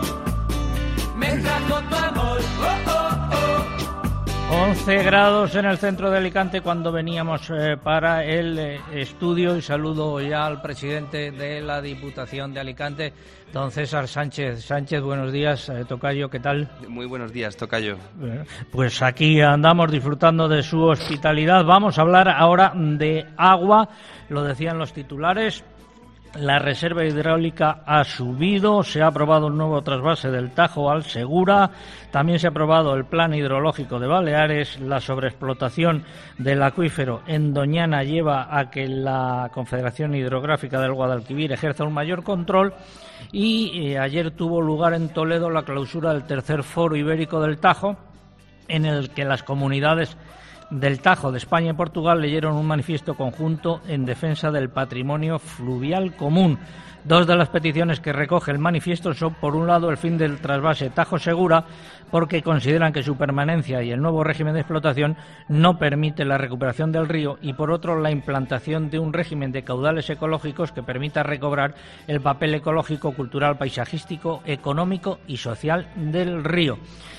oh, me trajo tu amor, oh, oh, oh.
once grados en el centro de Alicante cuando veníamos eh, para el eh, estudio, y saludo ya al presidente de la Diputación de Alicante, don César Sánchez. Sánchez, buenos días, eh, tocayo, ¿qué tal?
Muy buenos días, tocayo.
Eh, pues aquí andamos disfrutando de su hospitalidad. Vamos a hablar ahora de agua, lo decían los titulares. La reserva hidráulica ha subido, se ha aprobado un nuevo trasvase del Tajo al Segura, también se ha aprobado el plan hidrológico de Baleares, la sobreexplotación del acuífero en Doñana lleva a que la Confederación Hidrográfica del Guadalquivir ejerza un mayor control y eh, ayer tuvo lugar en Toledo la clausura del tercer Foro Ibérico del Tajo, en el que las comunidades del Tajo de España y Portugal leyeron un manifiesto conjunto en defensa del patrimonio fluvial común. Dos de las peticiones que recoge el manifiesto son, por un lado, el fin del trasvase Tajo Segura, porque consideran que su permanencia y el nuevo régimen de explotación no permite la recuperación del río, y por otro, la implantación de un régimen de caudales ecológicos que permita recobrar el papel ecológico, cultural, paisajístico, económico y social del río.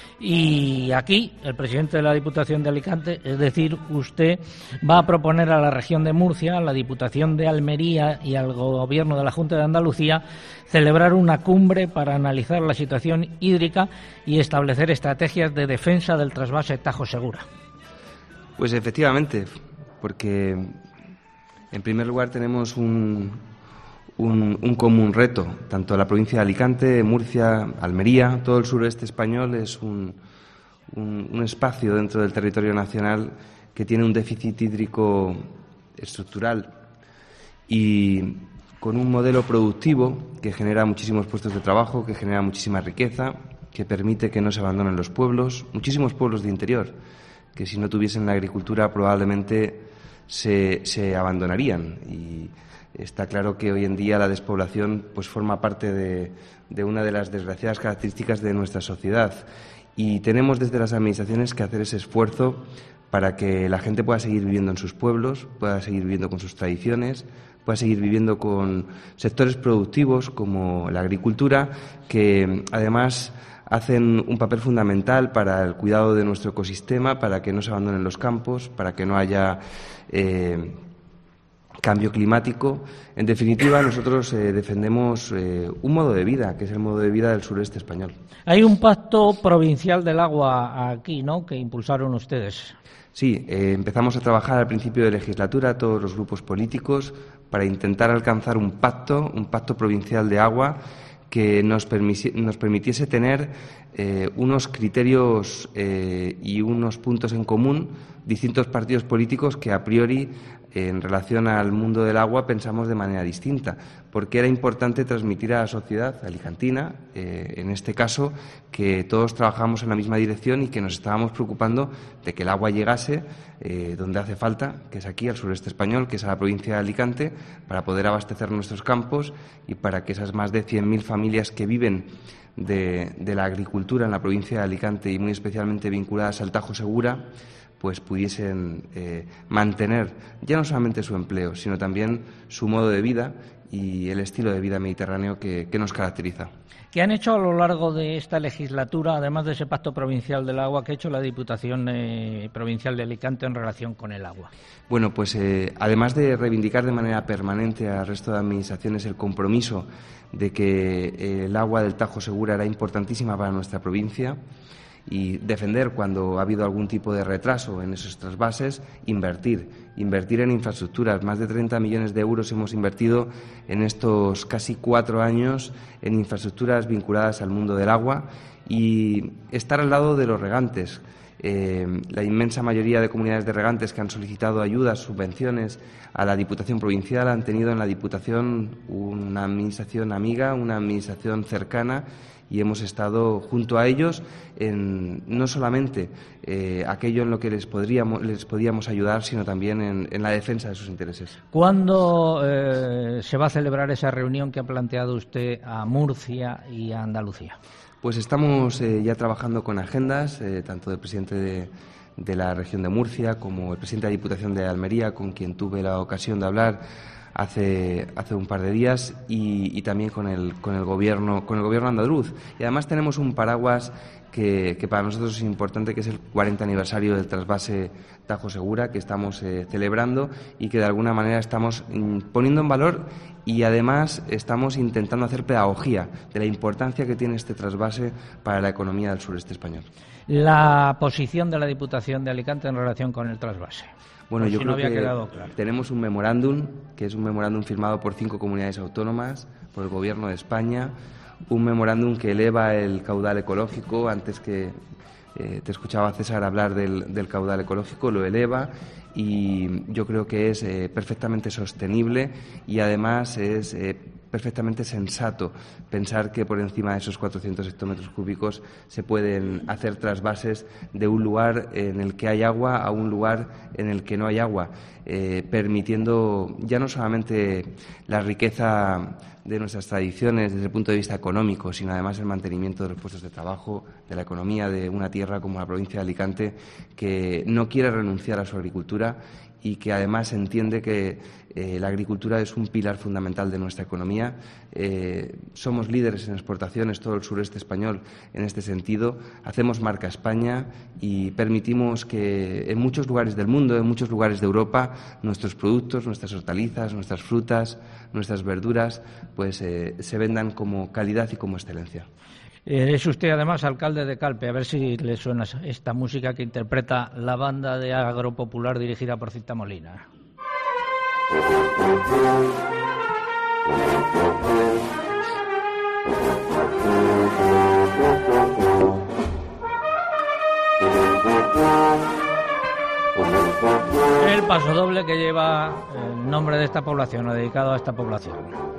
Y aquí el presidente de la Diputación de Alicante, es decir, usted, va a proponer a la región de Murcia, a la Diputación de Almería y al Gobierno de la Junta de Andalucía celebrar una cumbre para analizar la situación hídrica y establecer estrategias de defensa del trasvase Tajo Segura.
Pues efectivamente, porque en primer lugar tenemos un... Un, un común reto. Tanto la provincia de Alicante, Murcia, Almería, todo el suroeste español es un, un, un espacio dentro del territorio nacional que tiene un déficit hídrico estructural y con un modelo productivo que genera muchísimos puestos de trabajo, que genera muchísima riqueza, que permite que no se abandonen los pueblos, muchísimos pueblos de interior, que si no tuviesen la agricultura probablemente se, se abandonarían. Y está claro que hoy en día la despoblación pues forma parte de, de una de las desgraciadas características de nuestra sociedad y tenemos desde las administraciones que hacer ese esfuerzo para que la gente pueda seguir viviendo en sus pueblos, pueda seguir viviendo con sus tradiciones, pueda seguir viviendo con sectores productivos como la agricultura, que además hacen un papel fundamental para el cuidado de nuestro ecosistema, para que no se abandonen los campos, para que no haya eh, cambio climático. En definitiva, nosotros eh, defendemos eh, un modo de vida, que es el modo de vida del sureste español.
Hay un pacto provincial del agua aquí, ¿no?, que impulsaron ustedes.
Sí, eh, empezamos a trabajar al principio de legislatura, todos los grupos políticos, para intentar alcanzar un pacto, un pacto provincial de agua que nos, permisi- nos permitiese tener eh, unos criterios eh, y unos puntos en común, distintos partidos políticos que a priori en relación al mundo del agua pensamos de manera distinta, porque era importante transmitir a la sociedad alicantina, eh, en este caso, que todos trabajamos en la misma dirección y que nos estábamos preocupando de que el agua llegase eh, donde hace falta, que es aquí, al sureste español, que es a la provincia de Alicante, para poder abastecer nuestros campos y para que esas más de cien mil familias que viven de, de la agricultura en la provincia de Alicante y muy especialmente vinculadas al Tajo Segura, pues pudiesen eh, mantener ya no solamente su empleo, sino también su modo de vida y el estilo de vida mediterráneo que, que nos caracteriza.
¿Qué han hecho a lo largo de esta legislatura, además de ese pacto provincial del agua, qué ha hecho la Diputación eh, Provincial de Alicante en relación con el agua?
Bueno, pues eh, además de reivindicar de manera permanente al resto de administraciones el compromiso de que eh, el agua del Tajo Segura era importantísima para nuestra provincia, y defender cuando ha habido algún tipo de retraso en esos trasvases, invertir, invertir en infraestructuras. Más de treinta millones de euros hemos invertido en estos casi cuatro años en infraestructuras vinculadas al mundo del agua y estar al lado de los regantes. Eh, la inmensa mayoría de comunidades de regantes que han solicitado ayudas, subvenciones a la Diputación Provincial han tenido en la Diputación una administración amiga, una administración cercana y hemos estado junto a ellos en no solamente eh, aquello en lo que les podríamos, les podíamos ayudar, sino también en, en la defensa de sus intereses.
¿Cuándo eh, se va a celebrar esa reunión que ha planteado usted a Murcia y a Andalucía?
Pues estamos eh, ya trabajando con agendas, eh, tanto del presidente de, de la región de Murcia como el presidente de la Diputación de Almería, con quien tuve la ocasión de hablar hace, hace un par de días, y, y también con el, con el gobierno, con el gobierno andaluz. Y además tenemos un paraguas que, que para nosotros es importante, que es el cuarenta aniversario del trasvase Tajo Segura, que estamos eh, celebrando y que de alguna manera estamos mm, poniendo en valor, y además estamos intentando hacer pedagogía de la importancia que tiene este trasvase para la economía del sureste español.
La posición de la Diputación de Alicante en relación con el trasvase.
Bueno,
Por
yo
si
creo
no había
que
quedado claro.
Tenemos un memorándum, que es un memorándum firmado por cinco comunidades autónomas, por el Gobierno de España, un memorándum que eleva el caudal ecológico. Antes que eh, te escuchaba, César, hablar del, del caudal ecológico, lo eleva, y yo creo que es eh, perfectamente sostenible, y además es eh, perfectamente sensato pensar que por encima de esos cuatrocientos hectómetros cúbicos se pueden hacer trasvases de un lugar en el que hay agua a un lugar en el que no hay agua, eh, permitiendo ya no solamente la riqueza de nuestras tradiciones desde el punto de vista económico, sino además el mantenimiento de los puestos de trabajo, de la economía de una tierra como la provincia de Alicante, que no quiere renunciar a su agricultura y que además entiende que eh, la agricultura es un pilar fundamental de nuestra economía. Eh, somos líderes en exportaciones, todo el sureste español, en este sentido. Hacemos marca España y permitimos que en muchos lugares del mundo, en muchos lugares de Europa, nuestros productos, nuestras hortalizas, nuestras frutas, nuestras verduras, pues eh, se vendan como calidad y como excelencia.
Es usted además alcalde de Calpe. A ver si le suena esta música que interpreta la banda de Agropopular dirigida por Cita Molina. El pasodoble que lleva el nombre de esta población, o dedicado a esta población.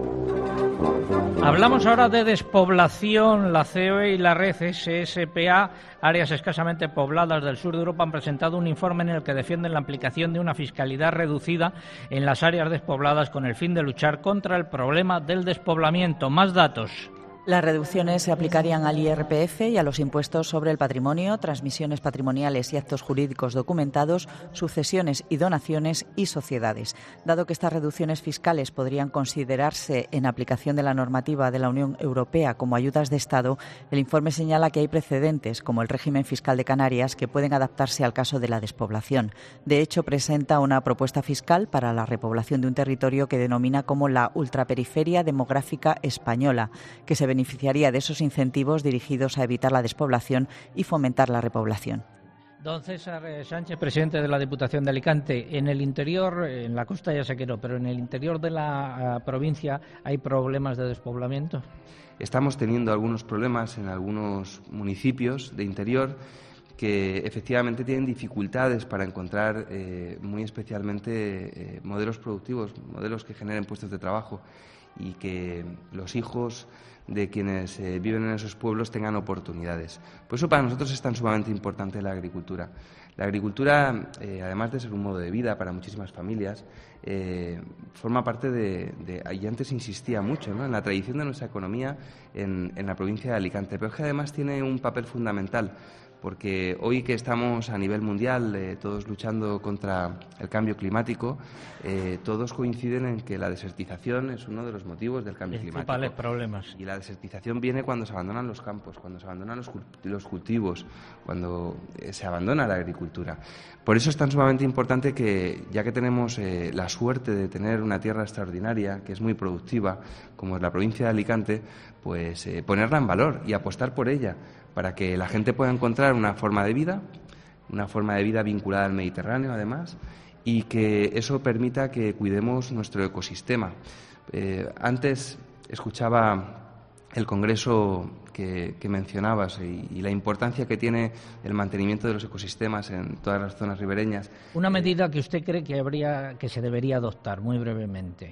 Hablamos ahora de despoblación. La C O E y la red S S P A, áreas escasamente pobladas del sur de Europa, han presentado un informe en el que defienden la aplicación de una fiscalidad reducida en las áreas despobladas con el fin de luchar contra el problema del despoblamiento. Más datos.
Las reducciones se aplicarían al I R P F y a los impuestos sobre el patrimonio, transmisiones patrimoniales y actos jurídicos documentados, sucesiones y donaciones y sociedades. Dado que estas reducciones fiscales podrían considerarse en aplicación de la normativa de la Unión Europea como ayudas de Estado, el informe señala que hay precedentes, como el régimen fiscal de Canarias, que pueden adaptarse al caso de la despoblación. De hecho, presenta una propuesta fiscal para la repoblación de un territorio que denomina como la ultraperiferia demográfica española, que se beneficiaría de esos incentivos dirigidos a evitar la despoblación y fomentar la repoblación.
Don César Sánchez, presidente de la Diputación de Alicante. En el interior, en la costa ya sé que no, pero en el interior de la uh, provincia, ¿hay problemas de despoblamiento?
Estamos teniendo algunos problemas en algunos municipios de interior que efectivamente tienen dificultades para encontrar eh, muy especialmente eh, modelos productivos, modelos que generen puestos de trabajo y que los hijos de quienes eh, viven en esos pueblos tengan oportunidades. Por eso para nosotros es tan sumamente importante la agricultura. La agricultura, eh, además de ser un modo de vida para muchísimas familias, eh, forma parte de, de, y antes insistía mucho, ¿no?, en la tradición de nuestra economía en, en la provincia de Alicante, pero es que además tiene un papel fundamental, porque hoy que estamos a nivel mundial eh, todos luchando contra el cambio climático, eh, todos coinciden en que la desertización es uno de los motivos del cambio climático.
Principales problemas.
Y la desertización viene cuando se abandonan los campos, cuando se abandonan los, los cultivos, cuando eh, se abandona la agricultura. Por eso es tan sumamente importante que, ya que tenemos eh, la suerte de tener una tierra extraordinaria, que es muy productiva, como es la provincia de Alicante, pues eh, ponerla en valor y apostar por ella, para que la gente pueda encontrar una forma de vida, una forma de vida vinculada al Mediterráneo, además, y que eso permita que cuidemos nuestro ecosistema. Eh, antes escuchaba el congreso que, que mencionabas y, y la importancia que tiene el mantenimiento de los ecosistemas en todas las zonas ribereñas.
Una medida que usted cree que habría, que se debería adoptar, muy brevemente.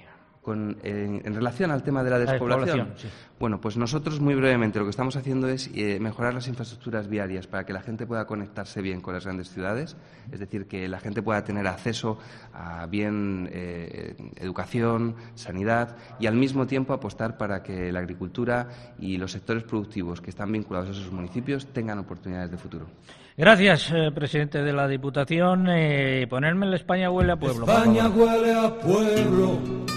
Con, en, en relación al tema de la despoblación,
la despoblación, sí.
Bueno, pues nosotros muy brevemente lo que estamos haciendo es eh, mejorar las infraestructuras viarias para que la gente pueda conectarse bien con las grandes ciudades, es decir, que la gente pueda tener acceso a bien eh, educación, sanidad y al mismo tiempo apostar para que la agricultura y los sectores productivos que están vinculados a esos municipios tengan oportunidades de futuro.
Gracias, eh, presidente de la Diputación. Eh, ponerme en la España huele a pueblo.
España huele a pueblo,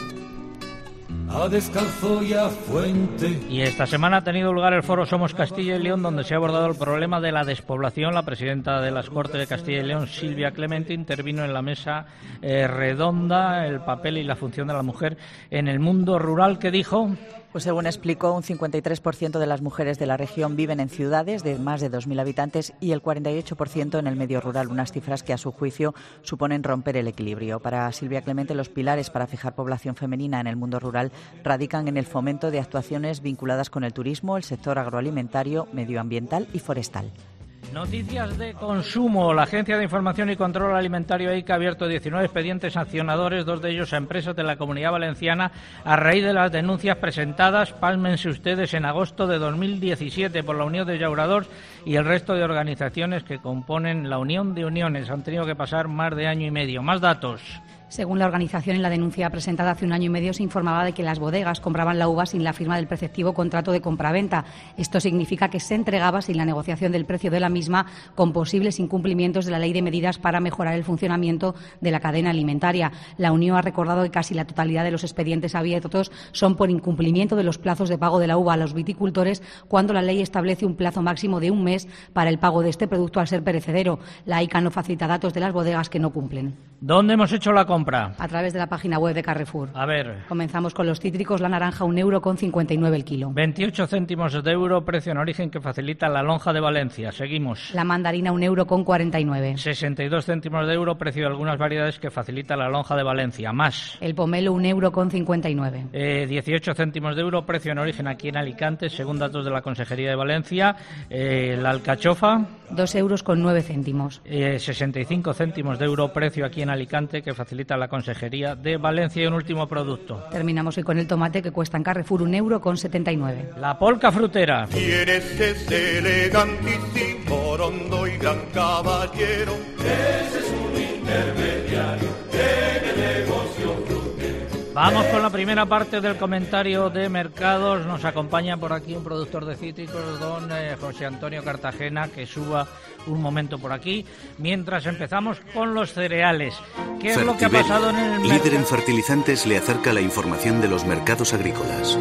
a descalzo y a fuente.
Y esta semana ha tenido lugar el foro Somos Castilla y León, donde se ha abordado el problema de la despoblación. La presidenta de las Cortes de Castilla y León, Silvia Clemente, intervino en la mesa eh, redonda, el papel y la función de la mujer en el mundo rural, que dijo...
Pues según explicó, un cincuenta y tres por ciento de las mujeres de la región viven en ciudades de más de dos mil habitantes y el cuarenta y ocho por ciento en el medio rural, unas cifras que a su juicio suponen romper el equilibrio. Para Silvia Clemente, los pilares para fijar población femenina en el mundo rural radican en el fomento de actuaciones vinculadas con el turismo, el sector agroalimentario, medioambiental y forestal.
Noticias de consumo. La Agencia de Información y Control Alimentario E I C A ha abierto diecinueve expedientes sancionadores, dos de ellos a empresas de la Comunidad Valenciana, a raíz de las denuncias presentadas, pálmense ustedes, en agosto de dos mil diecisiete por la Unión de Llauradors y el resto de organizaciones que componen la Unión de Uniones. Han tenido que pasar más de año y medio. Más datos.
Según la organización, en la denuncia presentada hace un año y medio se informaba de que las bodegas compraban la uva sin la firma del preceptivo contrato de compraventa. Esto significa que se entregaba sin la negociación del precio de la misma, con posibles incumplimientos de la Ley de Medidas para mejorar el funcionamiento de la cadena alimentaria. La Unión ha recordado que casi la totalidad de los expedientes abiertos son por incumplimiento de los plazos de pago de la uva a los viticultores, cuando la ley establece un plazo máximo de un mes para el pago de este producto al ser perecedero. La I C A no facilita datos de las bodegas que no cumplen.
¿Dónde hemos hecho la compra?
A través de la página web de Carrefour.
A ver.
Comenzamos con los cítricos. La naranja, un euro con cincuenta y nueve el kilo.
veintiocho céntimos de euro, precio en origen que facilita la lonja de Valencia. Seguimos.
La mandarina, un euro con cuarenta y nueve.
sesenta y dos céntimos de euro, precio de algunas variedades que facilita la lonja de Valencia. Más.
El pomelo, un euro con cincuenta y nueve.
Eh, dieciocho céntimos de euro, precio en origen aquí en Alicante, según datos de la Consejería de Valencia. Eh, la alcachofa.
Dos euros con nueve céntimos.
Eh, sesenta y cinco céntimos de euro, precio aquí en Alicante, que facilita la Consejería de Valencia. Y un último producto.
Terminamos hoy con el tomate, que cuesta en Carrefour un euro con setenta y nueve.
La polca frutera.
Tienes ese elegantísimo, rondo y gran caballero. Ese es un intermediario en el negocio frutero.
Vamos con la primera parte del comentario de mercados. Nos acompaña por aquí un productor de cítricos, don eh, José Antonio Cartagena, que suba un momento por aquí. Mientras empezamos con los cereales. ¿Qué es lo que ha pasado en el mercado?
Líder en fertilizantes, le acerca la información de los mercados agrícolas.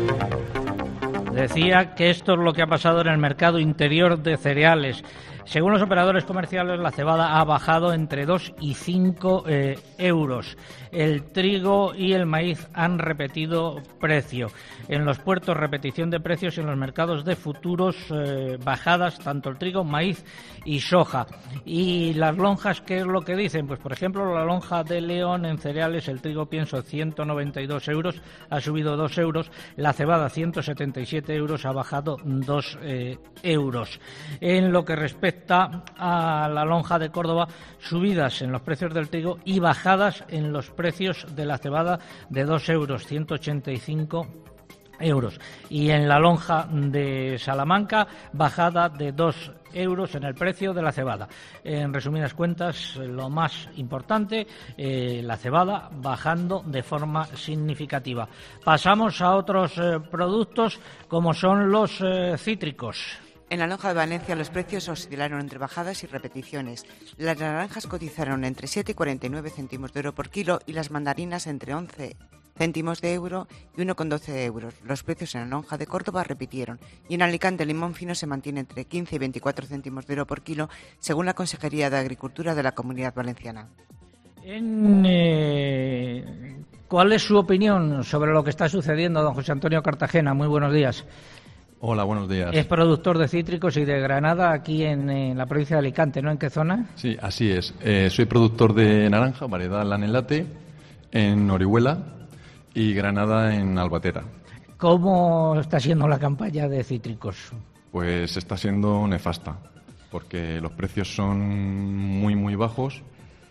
Decía que esto es lo que ha pasado en el mercado interior de cereales. Según los operadores comerciales, la cebada ha bajado entre dos y cinco eh, euros. El trigo y el maíz han repetido precio. En los puertos, repetición de precios. En los mercados de futuros, eh, bajadas, tanto el trigo, maíz y soja. Y las lonjas, ¿qué es lo que dicen? Pues, por ejemplo, la lonja de León en cereales, el trigo pienso ciento noventa y dos euros, ha subido dos euros. La cebada ciento setenta y siete euros, ha bajado dos eh, euros. En lo que respecta a la lonja de Córdoba, subidas en los precios del trigo y bajadas en los precios de la cebada de dos euros, ciento ochenta y cinco euros. Y en la lonja de Salamanca, bajada de dos euros en el precio de la cebada. En resumidas cuentas, lo más importante, eh, la cebada bajando de forma significativa. Pasamos a otros eh, productos, como son los eh, cítricos.
En la lonja de Valencia los precios oscilaron entre bajadas y repeticiones. Las naranjas cotizaron entre siete y cuarenta y nueve céntimos de euro por kilo y las mandarinas entre once céntimos de euro y uno con doce euros. Los precios en la lonja de Córdoba repitieron y en Alicante el limón fino se mantiene entre quince y veinticuatro céntimos de euro por kilo, según la Consejería de Agricultura de la Comunidad Valenciana.
En, eh, ¿Cuál es su opinión sobre lo que está sucediendo, don José Antonio Cartagena? Muy buenos días.
Hola, buenos días.
Es productor de cítricos y de granada aquí en, en la provincia de Alicante, ¿no? ¿En qué zona?
Sí, así es. Eh, soy productor de naranja, variedad Lanelate, en Orihuela y granada en Albatera.
¿Cómo está siendo la campaña de cítricos?
Pues está siendo nefasta, porque los precios son muy, muy bajos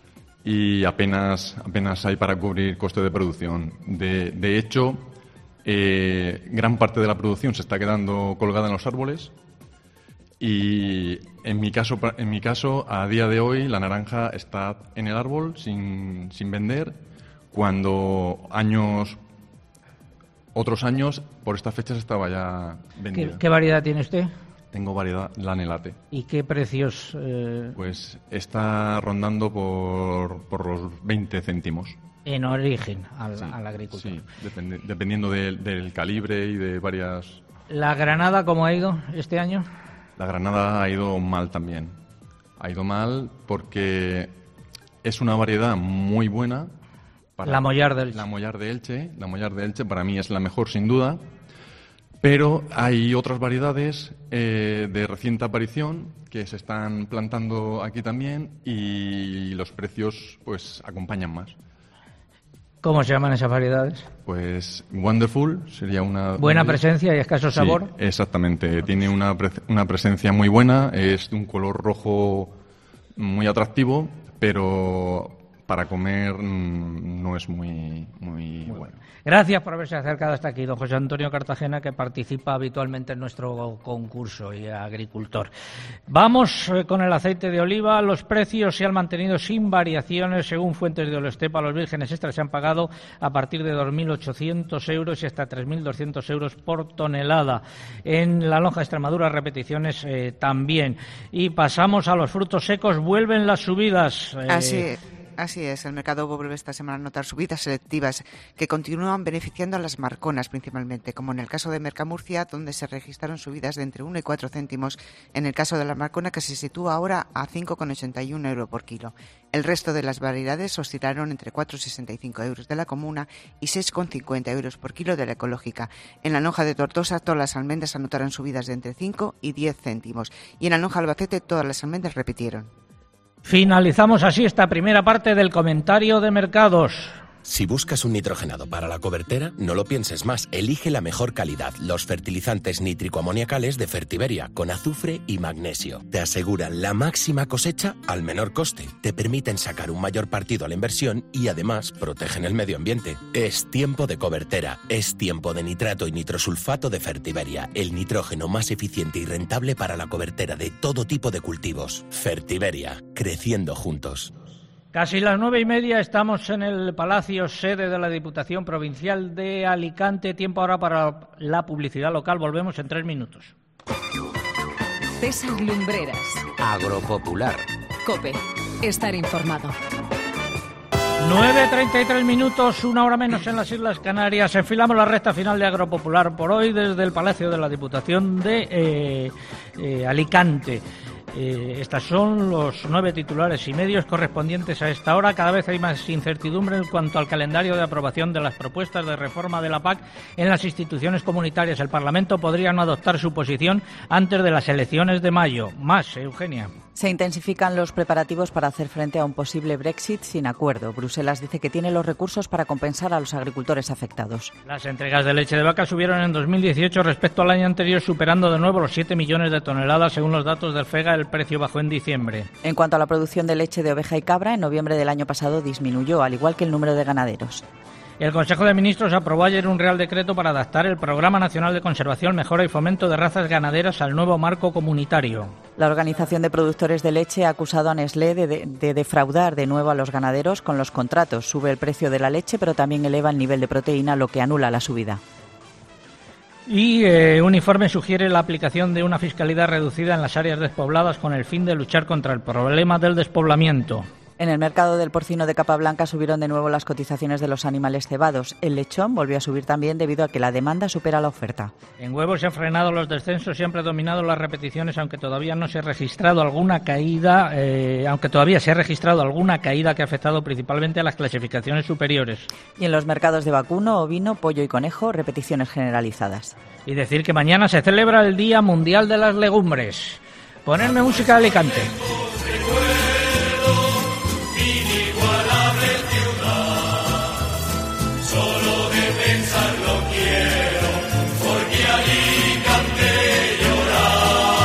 y apenas, apenas hay para cubrir coste de producción. De, de hecho, eh, gran parte de la producción se está quedando colgada en los árboles y en mi caso, en mi caso a día de hoy, la naranja está en el árbol sin, sin vender, cuando años, otros años, por estas fechas estaba ya vendida.
¿Qué, qué variedad tiene usted?
Tengo variedad Lanelate.
¿Y qué precios? Eh...
Pues está rondando por, por los veinte céntimos.
En origen al,
sí,
al agricultor.
Sí, dependi- dependiendo de, del calibre y de varias...
¿La granada cómo ha ido este año?
La granada ha ido mal también. Ha ido mal porque es una variedad muy buena. Para
la Mollar de Elche.
La Mollar de Elche. La Mollar de Elche para mí es la mejor sin duda. Pero hay otras variedades eh, de reciente aparición que se están plantando aquí también y los precios pues acompañan más.
¿Cómo se llaman esas variedades?
Pues Wonderful sería una...
Buena
una...
presencia y escaso sabor.
Sí, exactamente. Tiene una, pre- una presencia muy buena, es de un color rojo muy atractivo, pero para comer mmm, no es muy, muy, muy bueno.
Gracias por haberse acercado hasta aquí, don José Antonio Cartagena, que participa habitualmente en nuestro concurso y agricultor. Vamos eh, con el aceite de oliva. Los precios se han mantenido sin variaciones. Según fuentes de Olestepa, los vírgenes extras se han pagado a partir de dos mil ochocientos euros y hasta tres mil doscientos euros por tonelada. En la lonja de Extremadura, repeticiones eh, también. Y pasamos a los frutos secos. Vuelven las subidas. Eh,
Así Así es, el mercado vuelve esta semana a notar subidas selectivas que continúan beneficiando a las marconas principalmente, como en el caso de Mercamurcia, donde se registraron subidas de entre uno y cuatro céntimos, en el caso de la marcona, que se sitúa ahora a cinco con ochenta y uno euros por kilo. El resto de las variedades oscilaron entre cuatro con sesenta y cinco euros de la comuna y seis con cincuenta euros por kilo de la ecológica. En la lonja de Tortosa, todas las almendras anotaron subidas de entre cinco y diez céntimos, y en la lonja Albacete todas las almendras repitieron.
Finalizamos así esta primera parte del comentario de mercados.
Si buscas un nitrogenado para la cobertera, no lo pienses más. Elige la mejor calidad, los fertilizantes nítrico-amoniacales de Fertiberia, con azufre y magnesio. Te aseguran la máxima cosecha al menor coste, te permiten sacar un mayor partido a la inversión y además protegen el medio ambiente. Es tiempo de cobertera, es tiempo de nitrato y nitrosulfato de Fertiberia, el nitrógeno más eficiente y rentable para la cobertera de todo tipo de cultivos. Fertiberia, creciendo juntos.
Casi las nueve y media, estamos en el Palacio, sede de la Diputación Provincial de Alicante. Tiempo ahora para la publicidad local. Volvemos en tres minutos.
César Lumbreras.
Agropopular.
COPE. Estar informado.
nueve treinta y tres minutos, una hora menos en las Islas Canarias. Enfilamos la recta final de Agropopular por hoy desde el Palacio de la Diputación de eh, eh, Alicante. Eh, estas son los nueve titulares y medios correspondientes a esta hora. Cada vez hay más incertidumbre en cuanto al calendario de aprobación de las propuestas de reforma de la P A C en las instituciones comunitarias. El Parlamento podría no adoptar su posición antes de las elecciones de mayo. Más, Eugenia.
Se intensifican los preparativos para hacer frente a un posible Brexit sin acuerdo. Bruselas dice que tiene los recursos para compensar a los agricultores afectados.
Las entregas de leche de vaca subieron en dos mil dieciocho respecto al año anterior, superando de nuevo los siete millones de toneladas. Según los datos del FEGA, el precio bajó en diciembre.
En cuanto a la producción de leche de oveja y cabra, en noviembre del año pasado disminuyó, al igual que el número de ganaderos.
El Consejo de Ministros aprobó ayer un Real Decreto para adaptar el Programa Nacional de Conservación, Mejora y Fomento de Razas Ganaderas al nuevo marco comunitario.
La Organización de Productores de Leche ha acusado a Nestlé de, de, de defraudar de nuevo a los ganaderos con los contratos. Sube el precio de la leche, pero también eleva el nivel de proteína, lo que anula la subida.
Y eh, un informe sugiere la aplicación de una fiscalidad reducida en las áreas despobladas con el fin de luchar contra el problema del despoblamiento.
En el mercado del porcino de capa blanca subieron de nuevo las cotizaciones de los animales cebados. El lechón volvió a subir también debido a que la demanda supera la oferta.
En huevos se han frenado los descensos y han predominado las repeticiones, aunque todavía no se ha registrado alguna caída, eh, aunque todavía se ha registrado alguna caída que ha afectado principalmente a las clasificaciones superiores.
Y en los mercados de vacuno, ovino, pollo y conejo, repeticiones generalizadas.
Y decir que mañana se celebra el Día Mundial de las Legumbres. Ponerme música de Alicante.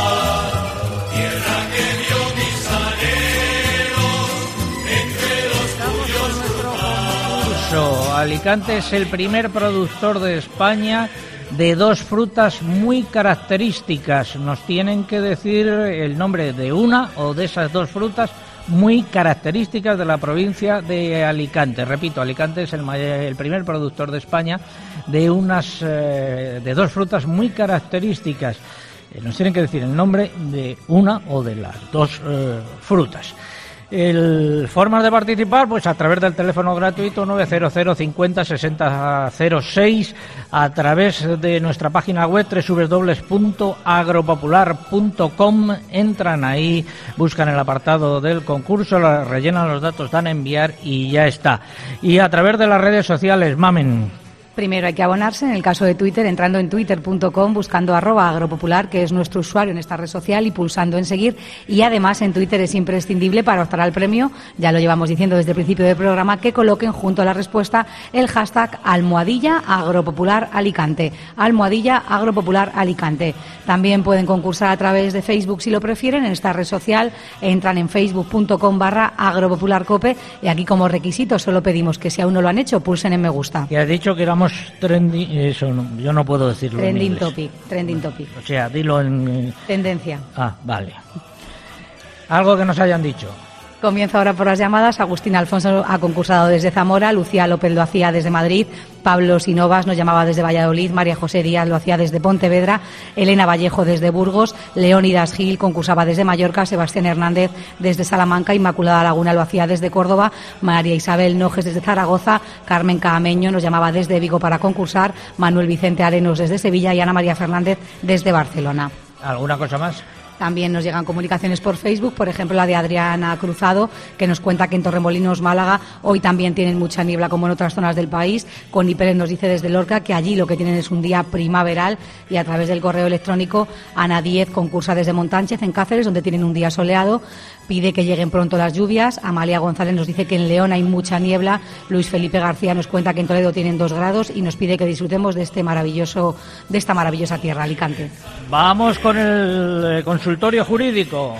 Tierra que dio mis anhelos entre los
Alicante es el primer productor de España de dos frutas muy características. Nos tienen que decir el nombre de una o de esas dos frutas muy características de la provincia de Alicante. Repito, Alicante es el, el primer productor de España de unas eh, de dos frutas muy características. Eh, nos tienen que decir el nombre de una o de las dos eh, frutas. El formas de participar, pues a través del teléfono gratuito nueve cero cero cincuenta sesenta cero seis, a través de nuestra página web doble u doble u doble u punto agropopular punto com, entran ahí, buscan el apartado del concurso, rellenan los datos, dan a enviar y ya está. Y a través de las redes sociales, Mamen.
Primero hay que abonarse, en el caso de Twitter, entrando en twitter punto com, buscando arroba agropopular, que es nuestro usuario en esta red social, y pulsando en seguir. Y además en Twitter es imprescindible para optar al premio, ya lo llevamos diciendo desde el principio del programa, que coloquen junto a la respuesta el hashtag almohadilla agropopular Alicante. Almohadilla agropopular Alicante. También pueden concursar a través de Facebook si lo prefieren, en esta red social entran en facebook punto com barra agropopularcope, y aquí como requisito solo pedimos que si aún no lo han hecho, pulsen en me gusta.
Y has dicho que éramos trending, eso no, yo no puedo decirlo.
Trending
en
topic, trending topic.
O sea, dilo en...
Tendencia.
Ah, vale. Algo que nos hayan dicho.
Comienzo ahora por las llamadas. Agustín Alfonso ha concursado desde Zamora, Lucía López lo hacía desde Madrid, Pablo Sinovas nos llamaba desde Valladolid, María José Díaz lo hacía desde Pontevedra, Elena Vallejo desde Burgos, Leónidas Gil concursaba desde Mallorca, Sebastián Hernández desde Salamanca, Inmaculada Laguna lo hacía desde Córdoba, María Isabel Nojes desde Zaragoza, Carmen Cameño nos llamaba desde Vigo para concursar, Manuel Vicente Arenos desde Sevilla y Ana María Fernández desde Barcelona.
¿Alguna cosa más?
También nos llegan comunicaciones por Facebook, por ejemplo la de Adriana Cruzado, que nos cuenta que en Torremolinos, Málaga, hoy también tienen mucha niebla como en otras zonas del país. Connie Pérez nos dice desde Lorca que allí lo que tienen es un día primaveral, y a través del correo electrónico Ana Diez concursa desde Montánchez, en Cáceres, donde tienen un día soleado. Pide que lleguen pronto las lluvias. Amalia González nos dice que en León hay mucha niebla. Luis Felipe García nos cuenta que en Toledo tienen dos grados y nos pide que disfrutemos de este maravilloso, de esta maravillosa tierra, Alicante.
Vamos con el consultorio jurídico.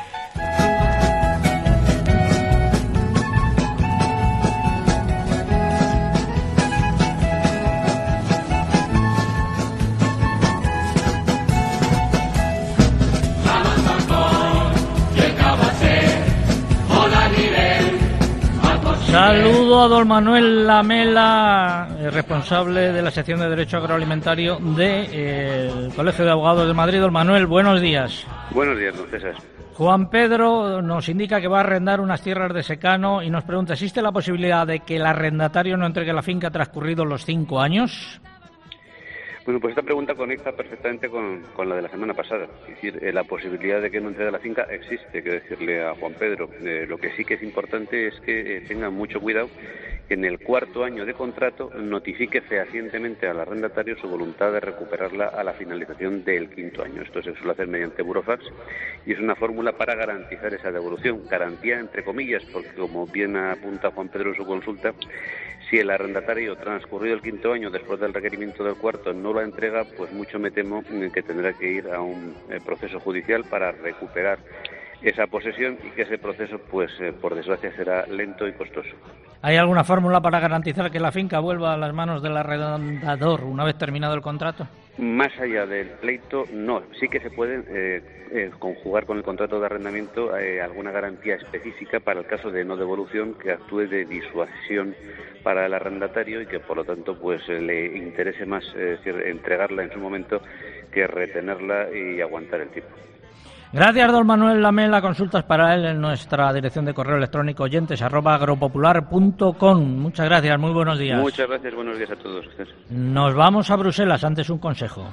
Saludo a don Manuel Lamela, responsable de la sección de Derecho Agroalimentario del eh, Colegio de Abogados de Madrid. Don Manuel, buenos días.
Buenos días, don César.
Juan Pedro nos indica que va a arrendar unas tierras de secano y nos pregunta, ¿existe la posibilidad de que el arrendatario no entregue la finca transcurridos los cinco años?
Bueno, pues esta pregunta conecta perfectamente con, con la de la semana pasada. Es decir, eh, la posibilidad de que no entregue la finca existe, hay que decirle a Juan Pedro. Eh, lo que sí que es importante es que eh, tengan mucho cuidado que en el cuarto año de contrato notifique fehacientemente al arrendatario su voluntad de recuperarla a la finalización del quinto año. Esto se suele hacer mediante burofax y es una fórmula para garantizar esa devolución. Garantía entre comillas, porque como bien apunta Juan Pedro en su consulta, si el arrendatario transcurrido el quinto año después del requerimiento del cuarto no la entrega, pues mucho me temo que tendrá que ir a un eh, proceso judicial para recuperar esa posesión y que ese proceso, pues eh, por desgracia, será lento y costoso.
¿Hay alguna fórmula para garantizar que la finca vuelva a las manos del arrendador una vez terminado el contrato?
Más allá del pleito, no. Sí que se puede eh, eh, conjugar con el contrato de arrendamiento eh, alguna garantía específica para el caso de no devolución que actúe de disuasión para el arrendatario y que por lo tanto pues eh, le interese más eh, entregarla en su momento que retenerla y aguantar el tiempo.
Gracias, don Manuel Lamela. Consultas para él en nuestra dirección de correo electrónico oyentes arroba agropopular punto com. Muchas gracias, muy buenos días.
Muchas gracias, buenos días a todos ustedes.
Nos vamos a Bruselas, antes un consejo.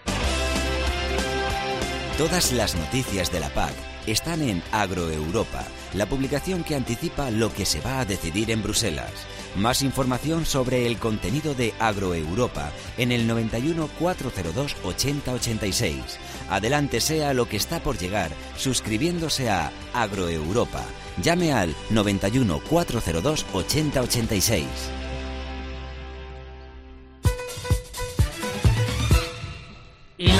Todas las noticias de la P A C están en Agroeuropa, la publicación que anticipa lo que se va a decidir en Bruselas. Más información sobre el contenido de Agroeuropa en el noventa y uno, cuatrocientos dos, ochenta, ochenta y seis. Adelántese a lo que está por llegar suscribiéndose a Agroeuropa. Llame al noventa y uno, cuatrocientos dos, ochenta, ochenta y seis.
Y la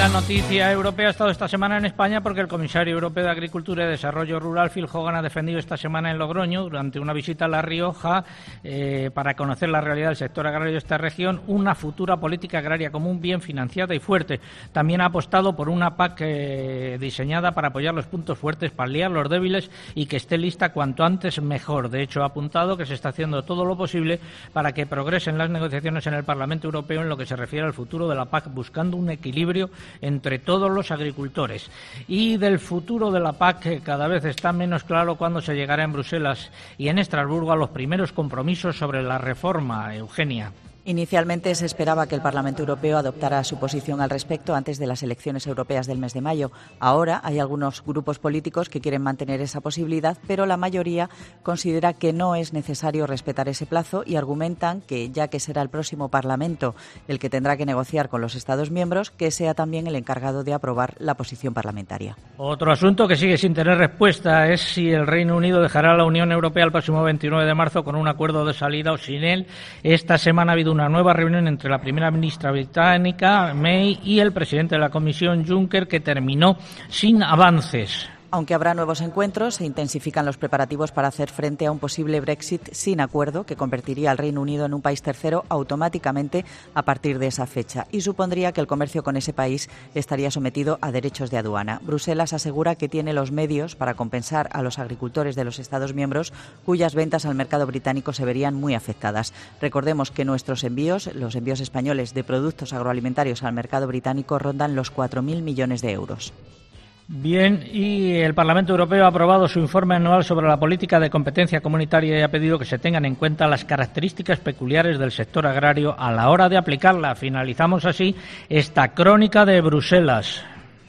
la noticia europea ha estado esta semana en España porque el comisario europeo de Agricultura y Desarrollo Rural, Phil Hogan, ha defendido esta semana en Logroño, durante una visita a La Rioja, eh, para conocer la realidad del sector agrario de esta región, una futura política agraria común bien financiada y fuerte. También ha apostado por una P A C eh, diseñada para apoyar los puntos fuertes, paliar los débiles y que esté lista cuanto antes mejor. De hecho, ha apuntado que se está haciendo todo lo posible para que progresen las negociaciones en el Parlamento Europeo en lo que se refiere al futuro de la P A C, buscando un equilibrio entre todos los agricultores. Y del futuro de la P A C cada vez está menos claro cuándo se llegará en Bruselas y en Estrasburgo a los primeros compromisos sobre la reforma. Eugenia.
Inicialmente se esperaba que el Parlamento Europeo adoptara su posición al respecto antes de las elecciones europeas del mes de mayo. Ahora hay algunos grupos políticos que quieren mantener esa posibilidad, pero la mayoría considera que no es necesario respetar ese plazo y argumentan que, ya que será el próximo Parlamento el que tendrá que negociar con los Estados miembros, que sea también el encargado de aprobar la posición parlamentaria.
Otro asunto que sigue sin tener respuesta es si el Reino Unido dejará la Unión Europea el próximo veintinueve de marzo con un acuerdo de salida o sin él. Esta semana ha habido una nueva reunión entre la primera ministra británica, May, y el presidente de la Comisión, Juncker, que terminó sin avances.
Aunque habrá nuevos encuentros, se intensifican los preparativos para hacer frente a un posible Brexit sin acuerdo que convertiría al Reino Unido en un país tercero automáticamente a partir de esa fecha y supondría que el comercio con ese país estaría sometido a derechos de aduana. Bruselas asegura que tiene los medios para compensar a los agricultores de los Estados miembros cuyas ventas al mercado británico se verían muy afectadas. Recordemos que nuestros envíos, los envíos españoles de productos agroalimentarios al mercado británico, rondan los cuatro mil millones de euros.
Bien, y el Parlamento Europeo ha aprobado su informe anual sobre la política de competencia comunitaria y ha pedido que se tengan en cuenta las características peculiares del sector agrario a la hora de aplicarla. Finalizamos así esta crónica de Bruselas.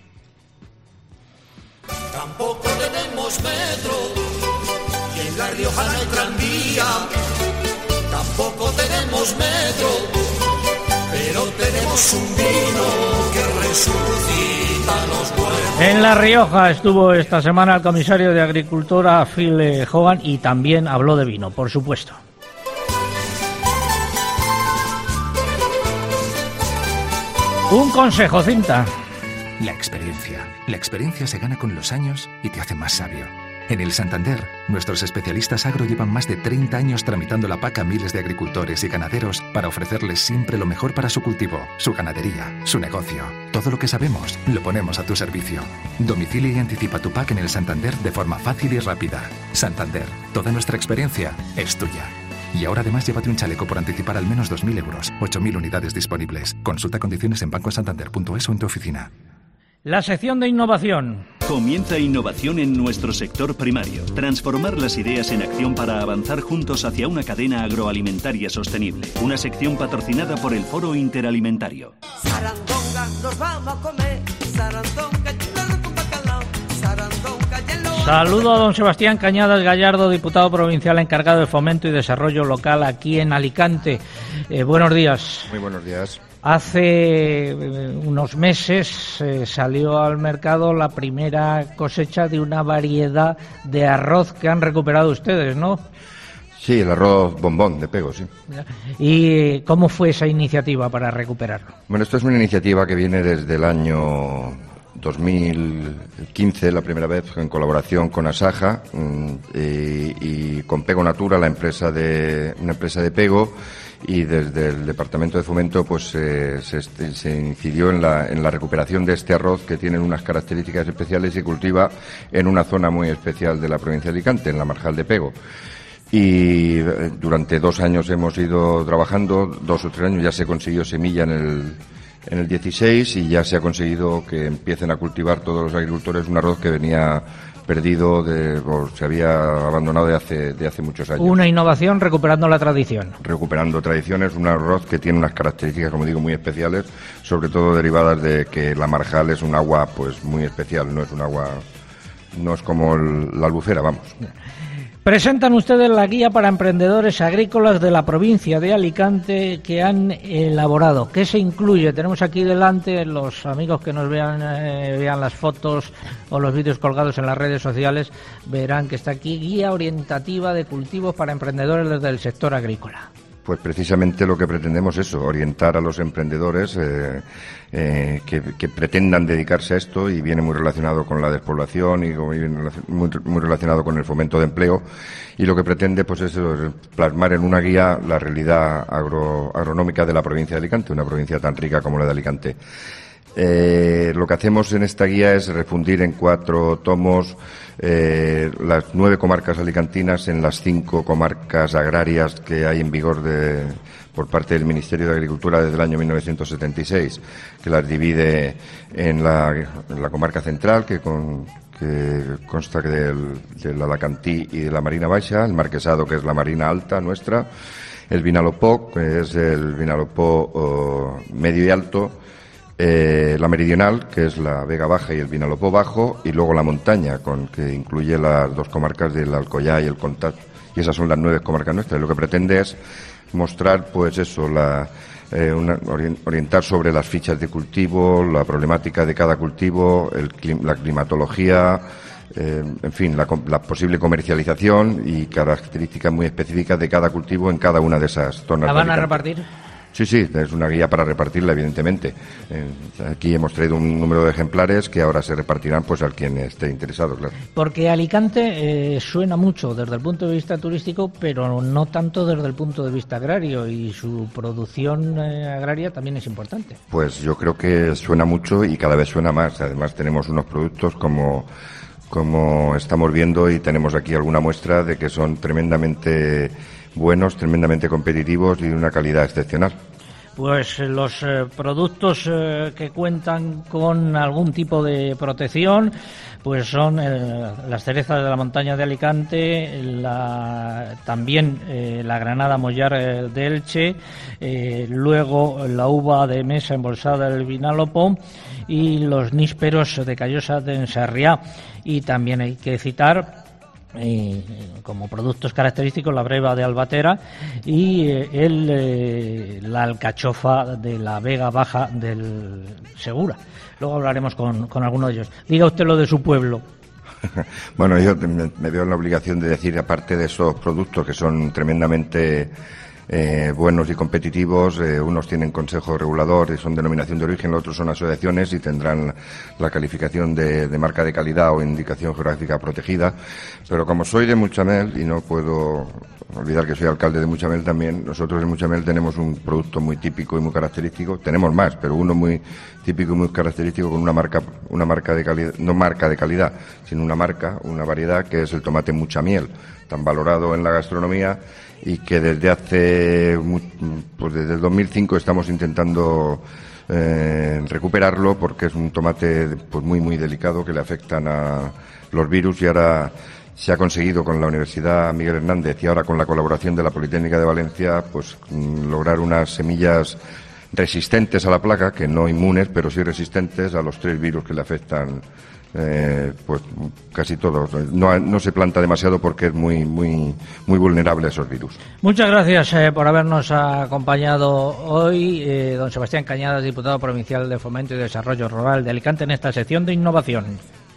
Tampoco tenemos metro y en La Rioja no hay tranvía. Tampoco tenemos metro, pero tenemos un vino que resucita los muertos.
En La Rioja estuvo esta semana el comisario de Agricultura, Phil Hogan, y también habló de vino, por supuesto. Un consejo, Cinta.
La experiencia. La experiencia se gana con los años y te hace más sabio. En el Santander, nuestros especialistas agro llevan más de treinta años tramitando la P A C a miles de agricultores y ganaderos para ofrecerles siempre lo mejor para su cultivo, su ganadería, su negocio. Todo lo que sabemos lo ponemos a tu servicio. Domicilia y anticipa tu P A C en el Santander de forma fácil y rápida. Santander, toda nuestra experiencia es tuya. Y ahora además llévate un chaleco por anticipar al menos dos mil euros, ocho mil unidades disponibles. Consulta condiciones en banco santander punto es o en tu oficina.
La sección de innovación.
Comienza innovación en nuestro sector primario. Transformar las ideas en acción para avanzar juntos hacia una cadena agroalimentaria sostenible. Una sección patrocinada por el Foro Interalimentario.
Sarandonga, nos vamos a comer. Sarandonga, lleno con bacalao. Sarandonga, lleno.
Saludo a don Sebastián Cañadas Gallardo, diputado provincial encargado de Fomento y Desarrollo Local aquí en Alicante. Eh, buenos días.
Muy buenos días.
Hace unos meses eh, salió al mercado la primera cosecha de una variedad de arroz que han recuperado ustedes, ¿no?
Sí, el arroz bombón de pego, sí.
¿Y cómo fue esa iniciativa para recuperarlo?
Bueno, esto es una iniciativa que viene desde el año dos mil quince, la primera vez, en colaboración con Asaja y, y con Pego Natura, la empresa de una empresa de pego. Y desde el Departamento de Fomento pues eh, se, se incidió en la, en la recuperación de este arroz que tiene unas características especiales y cultiva en una zona muy especial de la provincia de Alicante, en la Marjal de Pego. Y eh, durante dos años hemos ido trabajando, dos o tres años, ya se consiguió semilla en el, en el dieciséis y ya se ha conseguido que empiecen a cultivar todos los agricultores un arroz que venía perdido, de, o se había abandonado de hace, de hace muchos años.
Una innovación recuperando la tradición.
Recuperando tradiciones, un arroz que tiene unas características, como digo, muy especiales, sobre todo derivadas de que la Marjal es un agua pues muy especial, no es un agua, no es como el, la albufera, vamos.
Presentan ustedes la guía para emprendedores agrícolas de la provincia de Alicante que han elaborado. ¿Qué se incluye? Tenemos aquí delante, los amigos que nos vean, eh, vean las fotos o los vídeos colgados en las redes sociales, verán que está aquí guía orientativa de cultivos para emprendedores desde el sector agrícola.
Pues precisamente lo que pretendemos es eso, orientar a los emprendedores eh, eh, que, que pretendan dedicarse a esto, y viene muy relacionado con la despoblación y muy, muy relacionado con el fomento de empleo, y lo que pretende pues es eso, plasmar en una guía la realidad agro, agronómica de la provincia de Alicante, una provincia tan rica como la de Alicante. Eh, lo que hacemos en esta guía es refundir en cuatro tomos eh, las nueve comarcas alicantinas en las cinco comarcas agrarias que hay en vigor de, por parte del Ministerio de Agricultura desde el año mil novecientos setenta y seis, que las divide en la, en la comarca central, que, con, que consta del, del Alacantí y de la Marina Baixa, el Marquesado, que es la Marina Alta nuestra, el Vinalopó, que es el Vinalopó oh, medio y alto, Eh, la meridional, que es la Vega Baja y el Vinalopó Bajo, y luego la montaña, con que incluye las dos comarcas del Alcoyá y el Contat, y esas son las nueve comarcas nuestras. Y lo que pretende es mostrar, pues eso, la, eh, una, orientar sobre las fichas de cultivo, la problemática de cada cultivo, el, la climatología, eh, en fin, la, la posible comercialización y características muy específicas de cada cultivo en cada una de esas zonas.
¿La van a repartir?
Sí, sí, es una guía para repartirla, evidentemente. Eh, aquí hemos traído un número de ejemplares que ahora se repartirán pues al quien esté interesado, claro.
Porque Alicante eh, suena mucho desde el punto de vista turístico, pero no tanto desde el punto de vista agrario, y su producción eh, agraria también es importante.
Pues yo creo que suena mucho y cada vez suena más. Además tenemos unos productos como, como estamos viendo, y tenemos aquí alguna muestra de que son tremendamente buenos, tremendamente competitivos y de una calidad excepcional.
Pues los eh, productos eh, que cuentan con algún tipo de protección, pues son eh, las cerezas de la montaña de Alicante, la, también eh, la granada mollar eh, de Elche, eh, luego la uva de mesa embolsada del Vinalopó y los nísperos de Callosa de Ensarriá. Y también hay que citar, y como productos característicos, la breva de Albatera y eh, el, eh, la alcachofa de la Vega Baja del Segura. Luego hablaremos con, con alguno de ellos. Diga usted lo de su pueblo.
Bueno, yo me, me veo en la obligación de decir, aparte de esos productos que son tremendamente Eh, buenos y competitivos, eh, unos tienen consejo regulador y son denominación de origen, los otros son asociaciones y tendrán la calificación de, de marca de calidad o indicación geográfica protegida. Pero como soy de Muchamel, y no puedo olvidar que soy alcalde de Muchamel también, nosotros en Muchamel tenemos un producto muy típico y muy característico, tenemos más, pero uno muy típico y muy característico, con una marca, una marca de calidad, no marca de calidad, sino una marca, una variedad, que es el tomate Muchamiel, tan valorado en la gastronomía, y que desde hace, pues desde el dos mil cinco estamos intentando eh, recuperarlo, porque es un tomate pues muy muy delicado, que le afectan a los virus, y ahora se ha conseguido con la Universidad Miguel Hernández y ahora con la colaboración de la Politécnica de Valencia, pues lograr unas semillas resistentes a la plaga, que no inmunes, pero sí resistentes a los tres virus que le afectan. Eh, pues casi todos. No, no se planta demasiado porque es muy muy muy vulnerable a esos virus.
Muchas gracias eh, por habernos acompañado hoy, eh, don Sebastián Cañadas, diputado provincial de Fomento y Desarrollo Rural de Alicante, en esta sección de innovación.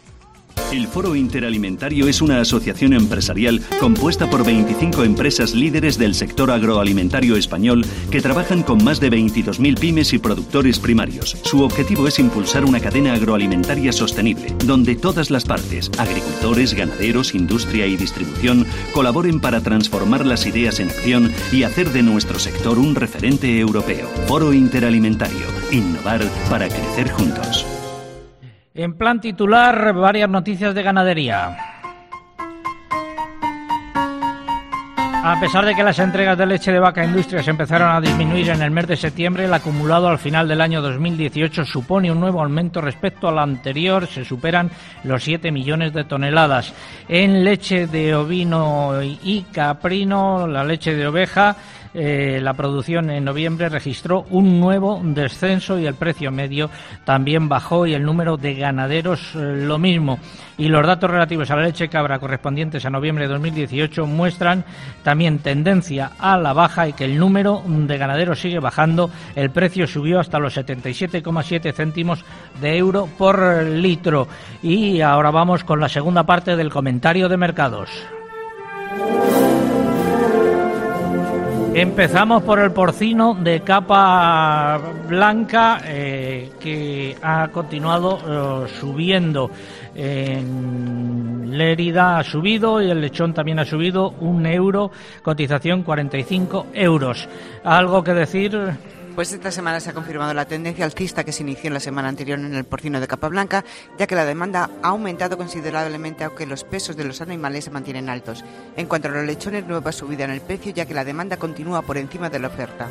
El Foro Interalimentario es una asociación empresarial compuesta por veinticinco empresas líderes del sector agroalimentario español que trabajan con más de veintidós mil pymes y productores primarios. Su objetivo es impulsar una cadena agroalimentaria sostenible, donde todas las partes, agricultores, ganaderos, industria y distribución, colaboren para transformar las ideas en acción y hacer de nuestro sector un referente europeo. Foro Interalimentario. Innovar para crecer juntos.
En plan titular, varias noticias de ganadería. A pesar de que las entregas de leche de vaca a industrias empezaron a disminuir en el mes de septiembre, el acumulado al final del año dos mil dieciocho supone un nuevo aumento respecto al anterior. Se superan los siete millones de toneladas. En leche de ovino y caprino, la leche de oveja, Eh, la producción en noviembre registró un nuevo descenso y el precio medio también bajó, y el número de ganaderos eh, lo mismo. Y los datos relativos a la leche cabra correspondientes a noviembre de dos mil dieciocho muestran también tendencia a la baja, y que el número de ganaderos sigue bajando. El precio subió hasta los setenta y siete coma siete céntimos de euro por litro. Y ahora vamos con la segunda parte del comentario de mercados. Empezamos por el porcino de capa blanca, eh, que ha continuado eh, subiendo. En Lérida ha subido y el lechón también ha subido un euro, cotización cuarenta y cinco euros. ¿Algo que decir?
Pues esta semana se ha confirmado la tendencia alcista que se inició en la semana anterior en el porcino de capa blanca, ya que la demanda ha aumentado considerablemente, aunque los pesos de los animales se mantienen altos. En cuanto a los lechones, nueva subida en el precio, ya que la demanda continúa por encima de la oferta.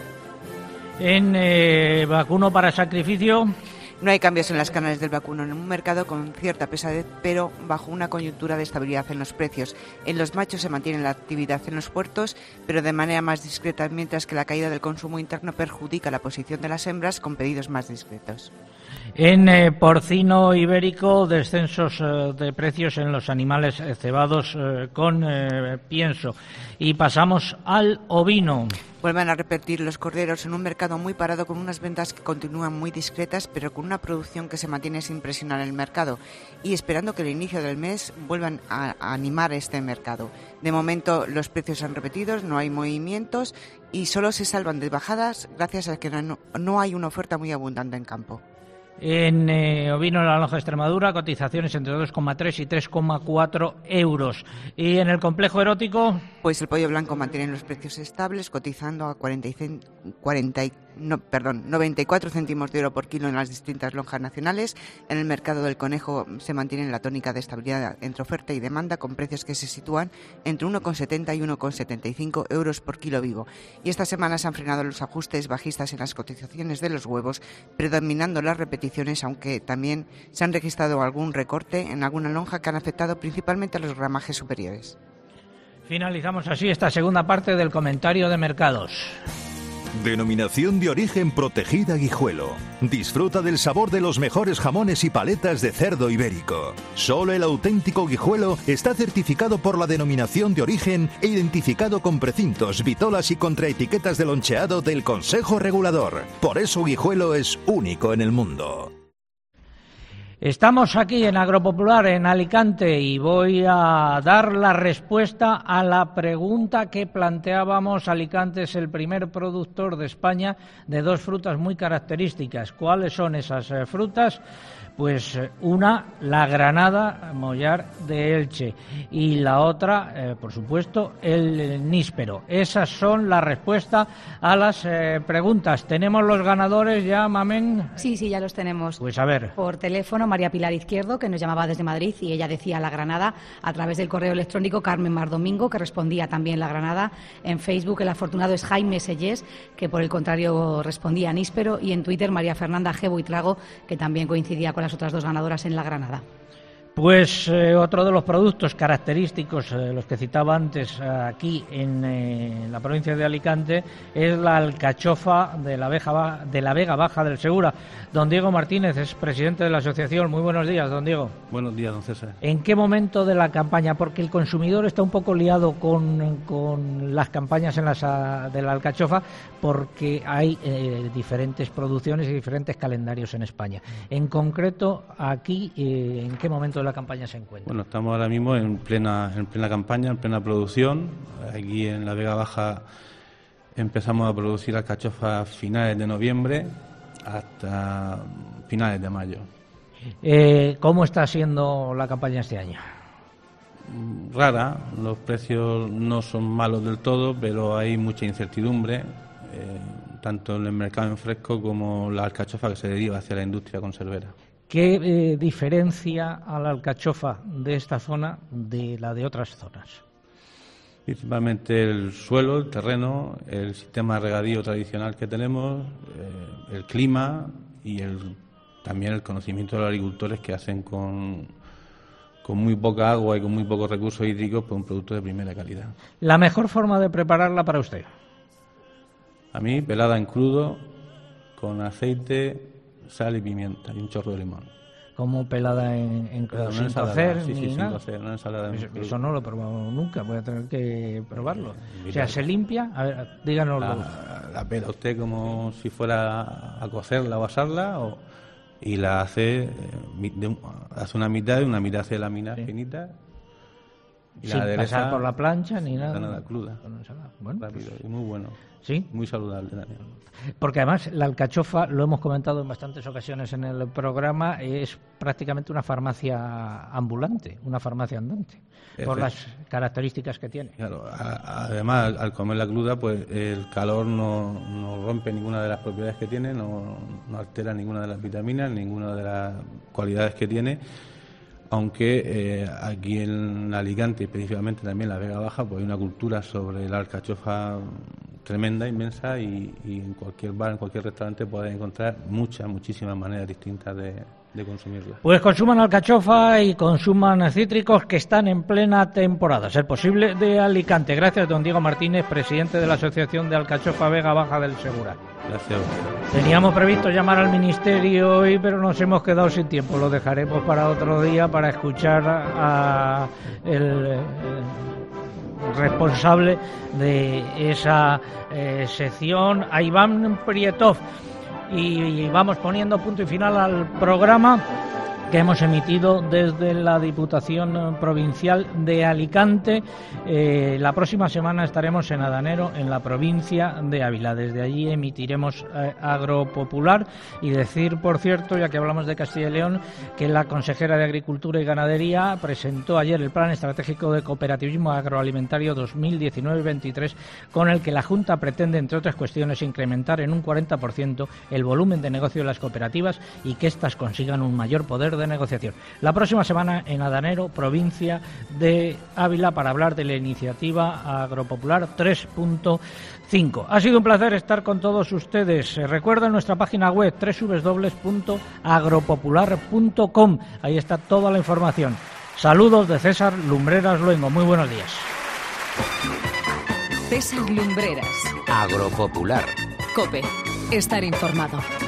En eh, vacuno para sacrificio...
No hay cambios en las carnes del vacuno en un mercado con cierta pesadez, pero bajo una coyuntura de estabilidad en los precios. En los machos se mantiene la actividad en los puertos, pero de manera más discreta, mientras que la caída del consumo interno perjudica la posición de las hembras con pedidos más discretos.
En eh, porcino ibérico, descensos eh, de precios en los animales eh, cebados eh, con eh, pienso. Y pasamos al ovino.
Vuelven a repetir los corderos en un mercado muy parado, con unas ventas que continúan muy discretas, pero con una producción que se mantiene sin presionar el mercado, y esperando que el inicio del mes vuelvan a, a animar este mercado. De momento los precios han repetido, no hay movimientos y solo se salvan de bajadas gracias a que no, no hay una oferta muy abundante en campo.
En eh, ovino de la lonja de Extremadura, cotizaciones entre dos coma tres y tres coma cuatro euros. Y en el complejo erótico...
Pues el pollo blanco mantiene los precios estables, cotizando a cuarenta, cuarenta, no, perdón, noventa y cuatro céntimos de euro por kilo en las distintas lonjas nacionales. En el mercado del conejo se mantiene la tónica de estabilidad entre oferta y demanda, con precios que se sitúan entre uno coma setenta y uno coma setenta y cinco euros por kilo vivo. Y esta semana se han frenado los ajustes bajistas en las cotizaciones de los huevos, predominando las repeticiones, aunque también se han registrado algún recorte en alguna lonja que han afectado principalmente a los gramajes superiores.
Finalizamos así esta segunda parte del comentario de mercados.
Denominación de origen protegida Guijuelo. Disfruta del sabor de los mejores jamones y paletas de cerdo ibérico. Solo el auténtico Guijuelo está certificado por la denominación de origen e identificado con precintos, vitolas y contraetiquetas de loncheado del Consejo Regulador. Por eso Guijuelo es único en el mundo.
Estamos aquí en Agropopular, en Alicante, y voy a dar la respuesta a la pregunta que planteábamos. Alicante es el primer productor de España de dos frutas muy características. ¿Cuáles son esas eh, frutas? Pues una, la granada mollar de Elche, y la otra, eh, por supuesto, el níspero. Esas son la respuesta a las eh, preguntas. ¿Tenemos los ganadores ya, Mamen?
Sí, sí, ya los tenemos.
Pues a ver.
Por teléfono, María Pilar Izquierdo, que nos llamaba desde Madrid, y ella decía la granada. A través del correo electrónico, Carmen Mar Domingo, que respondía también la granada. En Facebook, el afortunado es Jaime Sellés, que por el contrario respondía níspero. Y en Twitter, María Fernanda G. Buitrago, que también coincidía con las otras dos ganadoras en la granada.
Pues eh, otro de los productos característicos, eh, los que citaba antes, eh, aquí en eh, la provincia de Alicante, es la alcachofa de la, Vega, de la Vega Baja del Segura. Don Diego Martínez es presidente de la asociación. Muy buenos días, don Diego.
Buenos días, don César.
¿En qué momento de la campaña? Porque el consumidor está un poco liado con, con las campañas en las, de la alcachofa, porque hay eh, diferentes producciones y diferentes calendarios en España. En concreto, aquí, eh, ¿en qué momento de la campaña se encuentra?
Bueno, estamos ahora mismo en plena en plena campaña, en plena producción. Aquí en la Vega Baja empezamos a producir alcachofa a finales de noviembre hasta finales de mayo.
Eh, ¿Cómo está siendo la campaña este año?
Rara, los precios no son malos del todo, pero hay mucha incertidumbre, eh, tanto en el mercado en fresco como la alcachofa que se deriva hacia la industria conservera.
¿Qué eh, diferencia a la alcachofa de esta zona de la de otras zonas?
Principalmente el suelo, el terreno, el sistema de regadío tradicional que tenemos, eh, el clima y el, también el conocimiento de los agricultores, que hacen con, con muy poca agua y con muy pocos recursos hídricos pues un producto de primera calidad.
¿La mejor forma de prepararla para usted?
A mí, pelada en crudo, con aceite, sal y pimienta y un chorro de limón.
Como pelada en, en
Pero
sin
no
cocer
sí,
ni
sí, sin
nada.
cocer, no ensalada.
Eso, eso no lo he probado nunca, voy a tener que probarlo.
Mira,
o sea, ¿se limpia? A ver, díganoslo.
La, la pela usted como si fuera a cocerla o asarla, o, y la hace, eh, de un, hace una mitad y una mitad hace láminas sí. finitas, Y
sin
la adereza,
pasar por la plancha ni nada.
Nada cruda.
Bueno,
rápido
pues,
y muy bueno.
¿Sí?
Muy saludable también.
Porque además la alcachofa, lo hemos comentado en bastantes ocasiones en el programa, es prácticamente una farmacia ambulante, una farmacia andante, por las características que tiene.
Claro, a, además al comerla cruda, pues el calor no, no rompe ninguna de las propiedades que tiene, no, no altera ninguna de las vitaminas, ninguna de las cualidades que tiene. Aunque eh, aquí en Alicante, específicamente también en la Vega Baja, pues hay una cultura sobre la alcachofa tremenda, inmensa, y, y en cualquier bar, en cualquier restaurante puedes encontrar muchas, muchísimas maneras distintas de, de consumirla.
Pues consuman alcachofa y consuman cítricos, que están en plena temporada. Ser posible de Alicante. Gracias, don Diego Martínez, presidente de la Asociación de Alcachofa Vega Baja del Segura.
Gracias.
Teníamos previsto llamar al Ministerio hoy, pero nos hemos quedado sin tiempo. Lo dejaremos para otro día para escuchar a el, el responsable de esa eh, sección, a Iván Prietov. Y, y vamos poniendo punto y final al programa que hemos emitido desde la Diputación Provincial de Alicante. Eh, la próxima semana estaremos en Adanero, en la provincia de Ávila. Desde allí emitiremos eh, Agropopular. Y decir, por cierto, ya que hablamos de Castilla y León, que la consejera de Agricultura y Ganadería presentó ayer el Plan Estratégico de Cooperativismo Agroalimentario dos mil diecinueve veintitrés, con el que la Junta pretende, entre otras cuestiones, incrementar en un cuarenta por ciento el volumen de negocio de las cooperativas y que éstas consigan un mayor poder de negociación. La próxima semana en Adanero, provincia de Ávila, para hablar de la iniciativa Agropopular tres punto cinco. Ha sido un placer estar con todos ustedes. Recuerden nuestra página web doble u doble u doble u punto agropopular punto com. Ahí está toda la información. Saludos de César Lumbreras Luengo. Muy buenos días.
César Lumbreras.
Agropopular.
COPE. Estar informado.